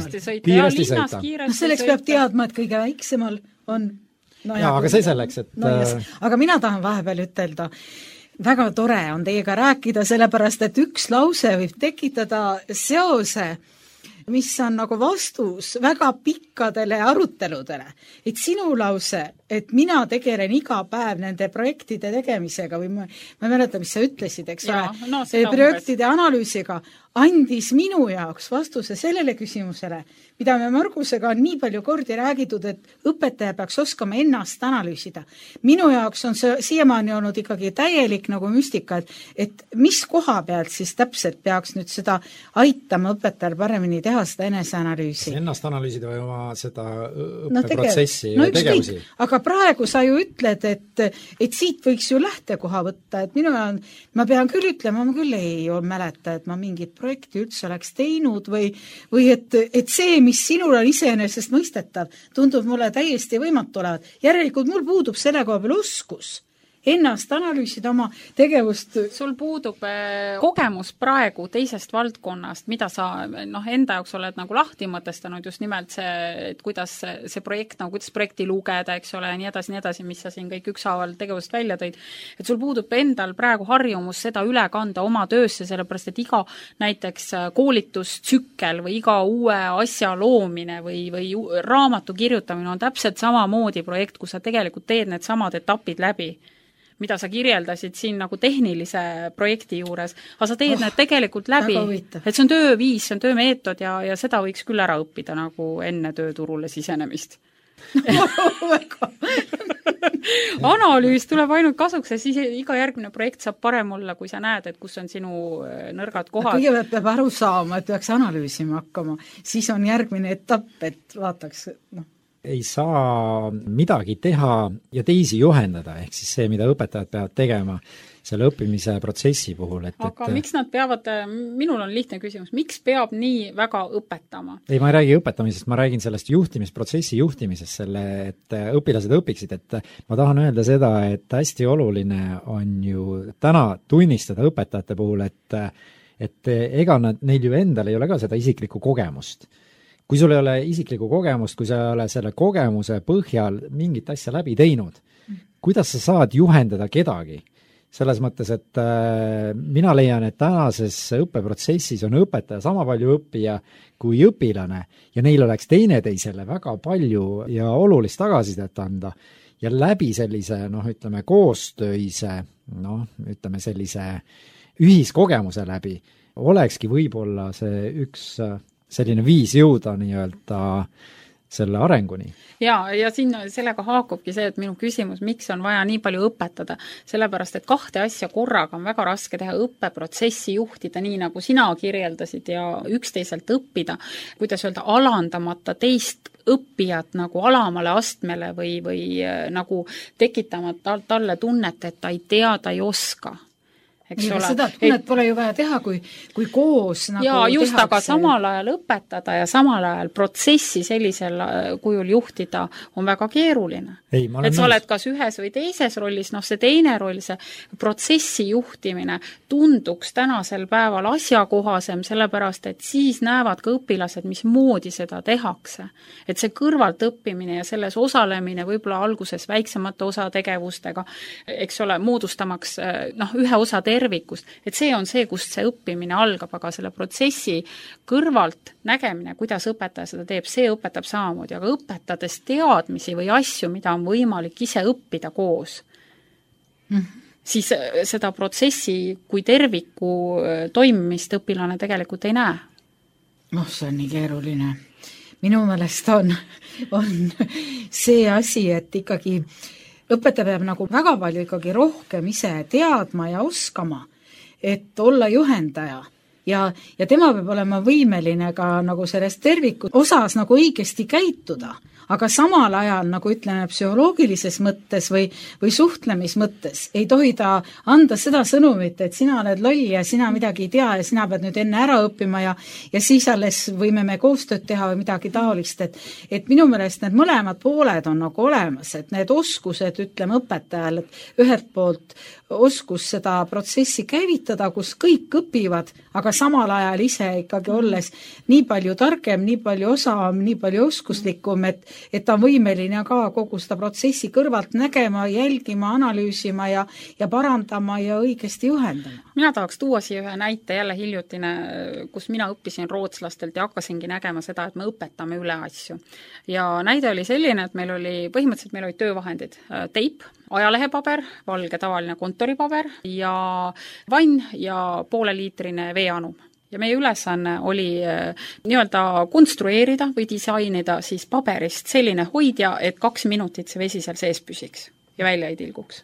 sõita. Selleks peab teadma, et kõige väiksemal on... aga see selleks, et... Aga mina tahan vahepeal ütelda, väga tore on teiega rääkida, sellepärast, et üks lause võib tekitada seose, mis on nagu vastus väga pikkadele aruteludele. Et sinu lause, et mina tegelen iga päev nende projektide tegemisega või ma ei mäleta, mis sa ütlesid, eks ole, projektide analüüsiga, andis minu jaoks vastuse sellele küsimusele, mida me Margusega on nii palju kordi räägitud, et õpetaja peaks oskama ennast analüüsida. Minu jaoks on see siiamaani olnud ikkagi täielik nagu müstika, et mis koha pealt siis täpselt peaks nüüd seda aitama õpetajal paremini teha seda eneseanalüüsi. Ennast analüüsida või oma seda õppeprotsessi ja tegevusi. Aga praegu sa ju ütled, et siit võiks ju lähtekoha võtta, et ma pean küll ütlema, ma küll ei mäleta, et ma mingit projekti üldse oleks teinud või et see, mis sinul on iseenesest mõistetav, tundub mulle täiesti võimatu olevat. Järelikult mul puudub selle koha peal oskus ennast analüüsida oma tegevust. Sul puudub kogemus praegu teisest valdkonnast, mida sa enda jaoks oled nagu lahti mõtestanud, just nimelt see, et kuidas see projekt, kuidas projekti lugeda, eks ole, ja nii edasi, mis sa siin kõik ükshaaval tegevust välja tõid. Et sul puudub endal praegu harjumus seda üle kanda oma töösse, sellepärast, et iga näiteks koolitustsükkel või iga uue asja loomine või raamatu kirjutamine on täpselt samamoodi projekt, kus sa tegelikult teed need samad etapid läbi, mida sa kirjeldasid siin nagu tehnilise projekti juures, aga sa teed need tegelikult läbi, et see on tööviis, see on töömeetod ja seda võiks küll ära õppida nagu enne tööturule sisenemist. Analüüs tuleb ainult kasuks ja siis iga järgmine projekt saab parem olla, kui sa näed, et kus on sinu nõrgad kohad. Kõigepealt peab aru saama, et peaks analüüsima hakkama, siis on järgmine etapp, et vaataks, ei saa midagi teha ja teisi juhendada, ehk siis see, mida õpetajad peavad tegema selle õppimise protsessi puhul. Aga miks nad peavad, minul on lihtne küsimus, miks peab nii väga õpetama? Ei, ma ei räägi õpetamisest, ma räägin sellest juhtimisprotsessi juhtimisest, et õpilased õpiksid, et ma tahan öelda seda, et hästi oluline on ju täna tunnistada õpetajate puhul, et ega neil ju endal ei ole ka seda isiklikku kogemust. Kui sul ei ole isiklikku kogemust, kui sa ei ole selle kogemuse põhjal mingit asja läbi teinud, kuidas sa saad juhendada kedagi? Selles mõttes, et mina leian, et tänases õppeprotsessis on õpetaja sama palju õppija kui õpilane ja neil oleks teineteisele väga palju ja olulist tagasisidet anda ja läbi sellise, koostöise, sellise ühiskogemuse läbi olekski võib-olla see üks selline viis jõuda nii-öelda selle arenguni. Ja siin sellega haakubki see, et minu küsimus, miks on vaja nii palju õpetada, sellepärast, et 2 asja korraga on väga raske teha, õppeprotsessi juhtida, nii nagu sina kirjeldasid ja üksteiselt õppida, kuidas öelda, alandamata teist õppijat nagu alamale astmele või nagu tekitama talle tunnet, et ta ei tea, ta ei oska. Seda tunnet pole ju vaja teha, kui koos nagu ja just, tehakse. aga samal ajal õpetada ja samal ajal protsessi sellisel kujul juhtida on väga keeruline. Et sa oled kas ühes või teises rollis, see teine roll, see protsessi juhtimine tunduks tänasel päeval asjakohasem, sellepärast et siis näevad ka õpilased, mismoodi seda tehakse. Et see kõrvalt õppimine ja selles osalemine võib-olla alguses väiksemate osategevustega, eks ole, moodustamaks ühe osa tervikust, et see on see, kust see õppimine algab, aga selle protsessi kõrvalt nägemine, kuidas õpetaja seda teeb, see õpetab samamoodi, aga õpetades teadmisi või asju, mida on võimalik ise õppida koos, siis seda protsessi kui terviku toimimist õpilane tegelikult ei näe. See on nii keeruline. Minu meelest on see asi, et ikkagi õpetaja peab nagu väga palju ikkagi rohkem ise teadma ja oskama, et olla juhendaja. Ja tema peab olema võimeline ka nagu selles terviku osas nagu õigesti käituda, aga samal ajal, nagu ütleme, psühholoogilises mõttes või suhtlemismõttes ei tohi ta anda seda sõnumit, et sina oled loll ja sina midagi ei tea ja sina pead nüüd enne ära õppima ja siis alles võime me koostööd teha või midagi taolist, et minu meelest need mõlemad pooled on nagu olemas, et need oskused, ütleme õpetajal, et ühelt poolt oskus seda protsessi käivitada, kus kõik õpivad, aga samal ajal ise ikkagi olles nii palju targem, nii palju osavam, nii palju oskuslikum, et ta on võimeline ka kogu seda protsessi kõrvalt nägema, jälgima, analüüsima ja parandama ja õigesti juhendama. Mina tahaks tuua siia ühe näite jälle hiljutine, kus mina õppisin rootslastelt ja hakkasingi nägema seda, et me õpetame üle asju. Ja näide oli selline, et meil olid töövahendid, teip, ajalehepaber, valge tavaline kontoripaber ja vann ja pooleliitrine veeanum. Ja meie ülesanne oli nii-öelda konstrueerida või disainida siis paberist selline hoidja, et 2 minutit see vesi seal sees püsiks ja välja ei tilguks.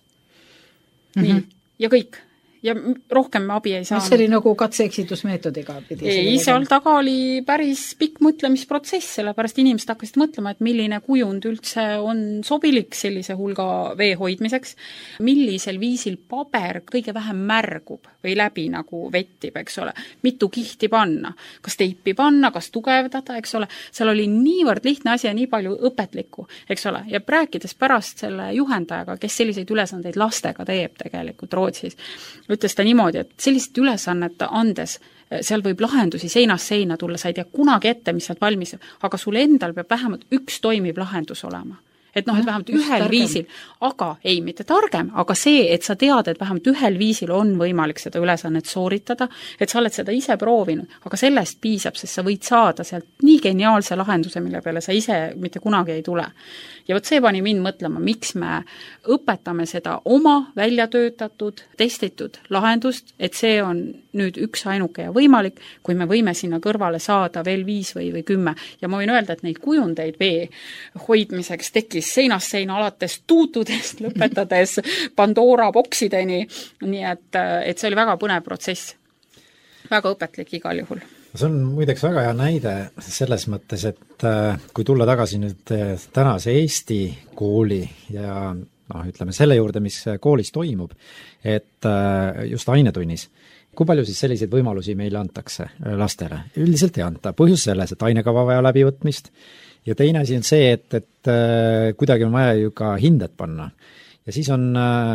Nii, ja kõik. Ja rohkem abi ei saanud. See oli nagu katse-eksitusmeetodiga. Ei, seal taga oli päris pikk mõtlemisprotsess, sellepärast inimesed hakkasid mõtlema, et milline kujund üldse on sobilik sellise hulga vee hoidmiseks, millisel viisil paber kõige vähem märgub või läbi nagu vettib, eks ole, mitu kihti panna, kas teipi panna, kas tugevdada, eks ole, seal oli niivõrd lihtne asi ja nii palju õpetlikku, eks ole, ja rääkides pärast selle juhendajaga, kes selliseid ülesandeid lastega teeb tegelikult Rootsis, ütles ta niimoodi, et sellist ülesannet andes seal võib lahendusi seinast seina tulla, sa ei tea kunagi ette, mis sealt valmis, aga sul endal peab vähemalt üks toimiv lahendus olema. Et et vähemalt ühel viisil, aga ei, mitte targem, aga see, et sa tead, et vähemalt ühel viisil on võimalik seda ülesannet sooritada, et sa oled seda ise proovinud, aga sellest piisab, sest sa võid saada sealt nii geniaalse lahenduse, mille peale sa ise mitte kunagi ei tule. Ja võt see pani mind mõtlema, miks me õpetame seda oma väljatöötatud, testitud lahendust, et see on nüüd üks ainuke ja võimalik, kui me võime sinna kõrvale saada veel 5 või 10. Ja ma võin öelda, et neid kujundeid vee hoidmiseks tekkis seinast seina alates tuutudest, lõpetades Pandora boksideni, nii et see oli väga põnev protsess. Väga õpetlik igal juhul. See on muideks väga hea näide selles mõttes, et kui tulla tagasi nüüd tänase Eesti kooli ja ütleme selle juurde, mis koolis toimub, et just ainetunnis, kui palju siis selliseid võimalusi meile antakse lastele? Üldiselt ei anta. Põhjus selles, et ainekava vaja läbivõtmist ja teine asi on see, et kuidagi on vaja ju ka hinded panna. Ja siis on,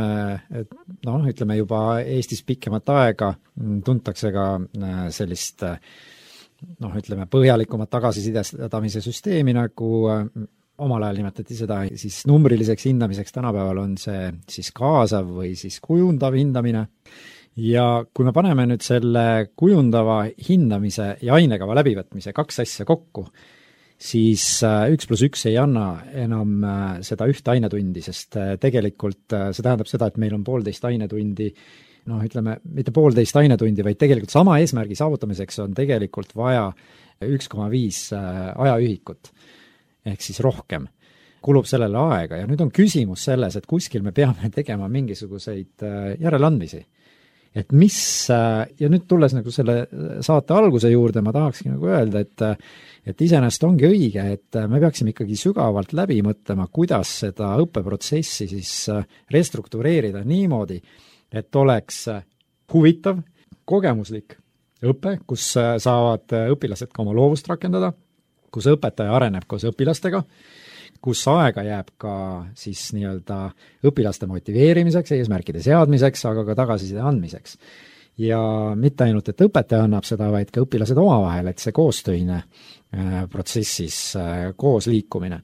ütleme juba Eestis pikemat aega tuntakse ka sellist ütleme põhjalikumat tagasisidestamise süsteemi, nagu omal ajal nimetati seda siis numbriliseks hindamiseks, tänapäeval on see siis kaasav või siis kujundav hindamine. Ja kui me paneme nüüd selle kujundava hindamise ja ainekava läbivõtmise 2 asja kokku, siis 1+1 ei anna enam seda ühte ainetundi, sest tegelikult see tähendab seda, et meil on 1,5 ainetundi, ütleme, mitte 1,5 ainetundi, vaid tegelikult sama eesmärgi saavutamiseks on tegelikult vaja 1,5 ajaühikut. ehk siis rohkem kulub sellele aega ja nüüd on küsimus selles, et kuskil me peame tegema mingisuguseid järeleandmisi. Et mis, ja nüüd tulles nagu selle saate alguse juurde, ma tahakski nagu öelda, et iseenesest ongi õige, et me peaksime ikkagi sügavalt läbi mõtlema, kuidas seda õppeprotsessi siis restruktureerida niimoodi, et oleks huvitav, kogemuslik õpe, kus saavad õpilased ka oma loovust rakendada, kus õpetaja areneb koos õpilastega, kus aega jääb ka siis nii-öelda õpilaste motiveerimiseks, eesmärkide seadmiseks, aga ka tagasiside andmiseks. Ja mitte ainult, et õpetaja annab seda, vaid ka õpilased omavahel, et see koostöine protsessis koos liikumine.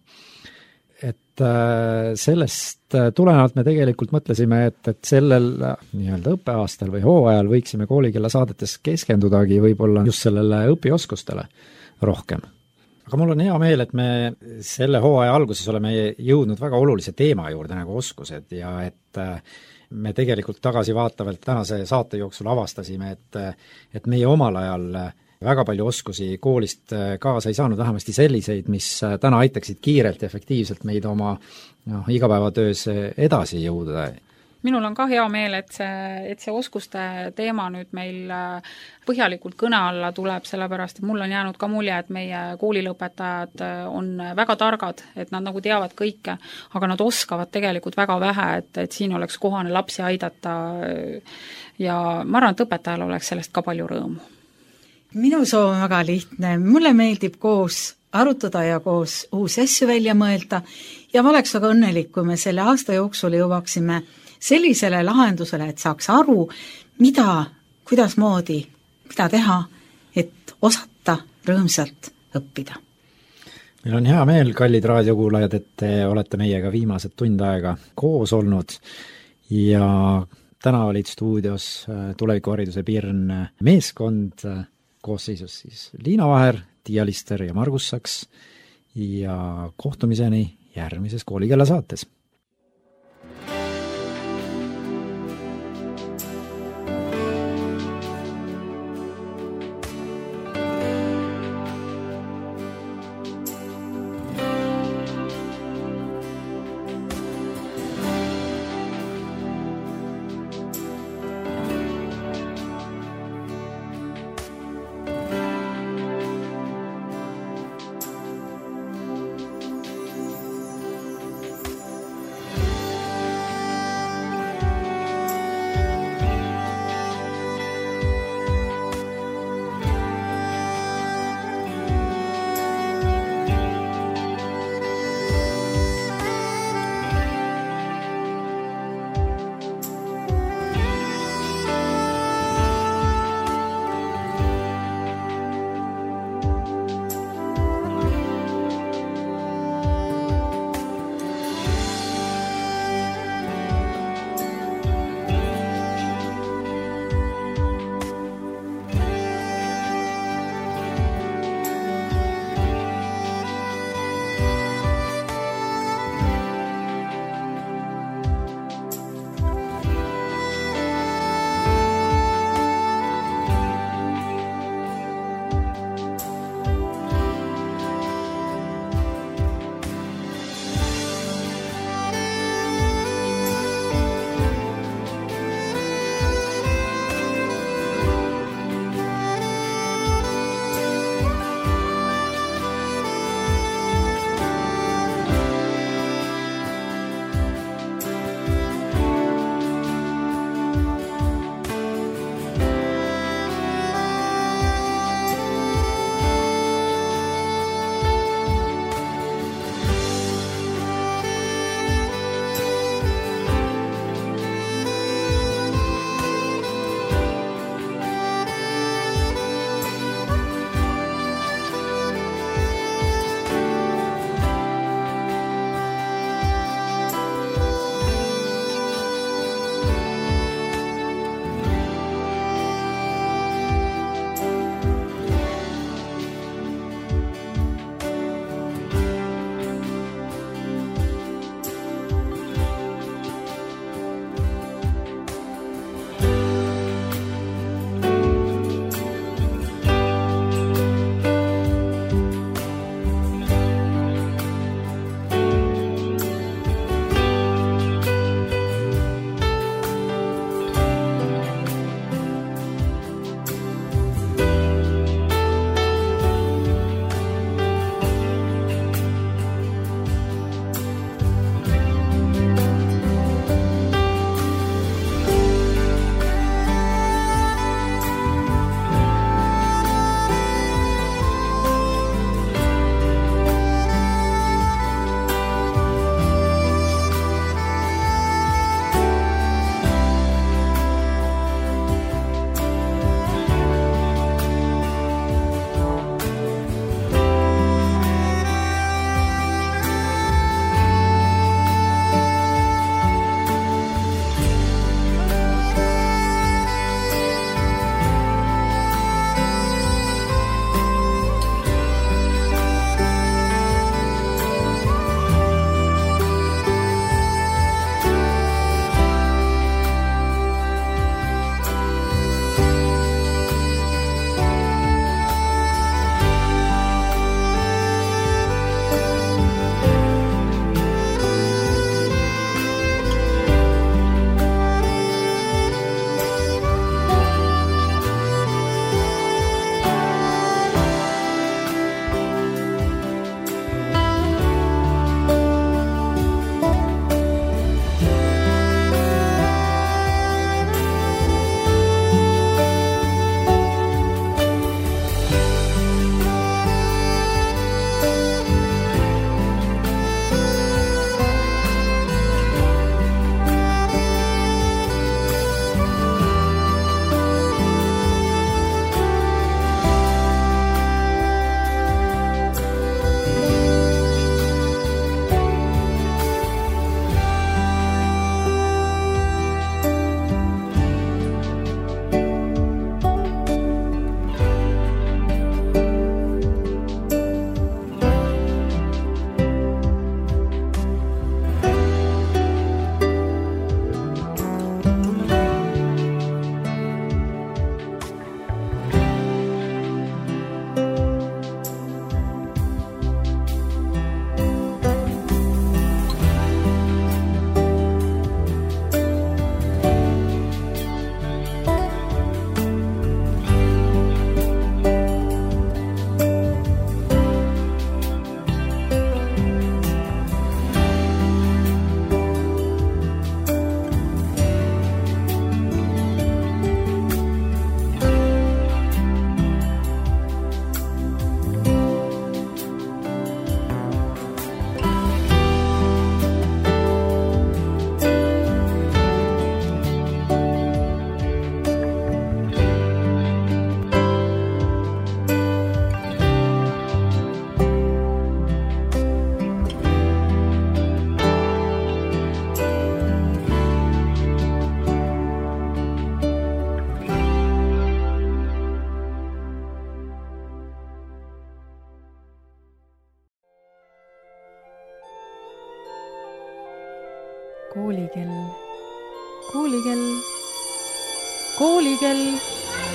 Et sellest tulenevalt me tegelikult mõtlesime, et sellel nii-öelda õppeaastal või hooajal võiksime Koolikella saadetes keskendudagi võib-olla just sellele õpioskustele rohkem. Aga mul on hea meel, et me selle hooaja alguses oleme jõudnud väga olulise teema juurde nagu oskused ja et me tegelikult tagasivaatavalt tänase saate jooksul avastasime, et meie omal ajal väga palju oskusi koolist kaasa ei saanud, vähemasti selliseid, mis täna aitaksid kiirelt ja efektiivselt meid oma igapäevatöös edasi jõuda. Minul on ka hea meel, et see oskuste teema nüüd meil põhjalikult kõne alla tuleb, sellepärast et mul on jäänud ka mulje, et meie koolilõpetajad on väga targad, et nad nagu teavad kõike, aga nad oskavad tegelikult väga vähe, et siin oleks kohane lapsi aidata ja ma arvan, et õpetajal oleks sellest ka palju rõõmu. Minu soov on väga lihtne, mulle meeldib koos arutada ja koos uusi asju välja mõelda ja ma oleks väga õnnelik, kui me selle aasta jooksul jõuaksime sellisele lahendusele, et saaks aru, kuidasmoodi, mida teha, et osata rõõmsalt õppida. Meil on hea meel, kallid raadiokuulajad, et te olete meiega viimased tund aega koos olnud ja täna olid stuudios Tulevikuhariduse Pirn meeskond koosseisus siis Liina Vaher, Tiia Lister ja Margus Saks ja kohtumiseni järgmises Koolikella saates. koolikell, koolikell, koolikell.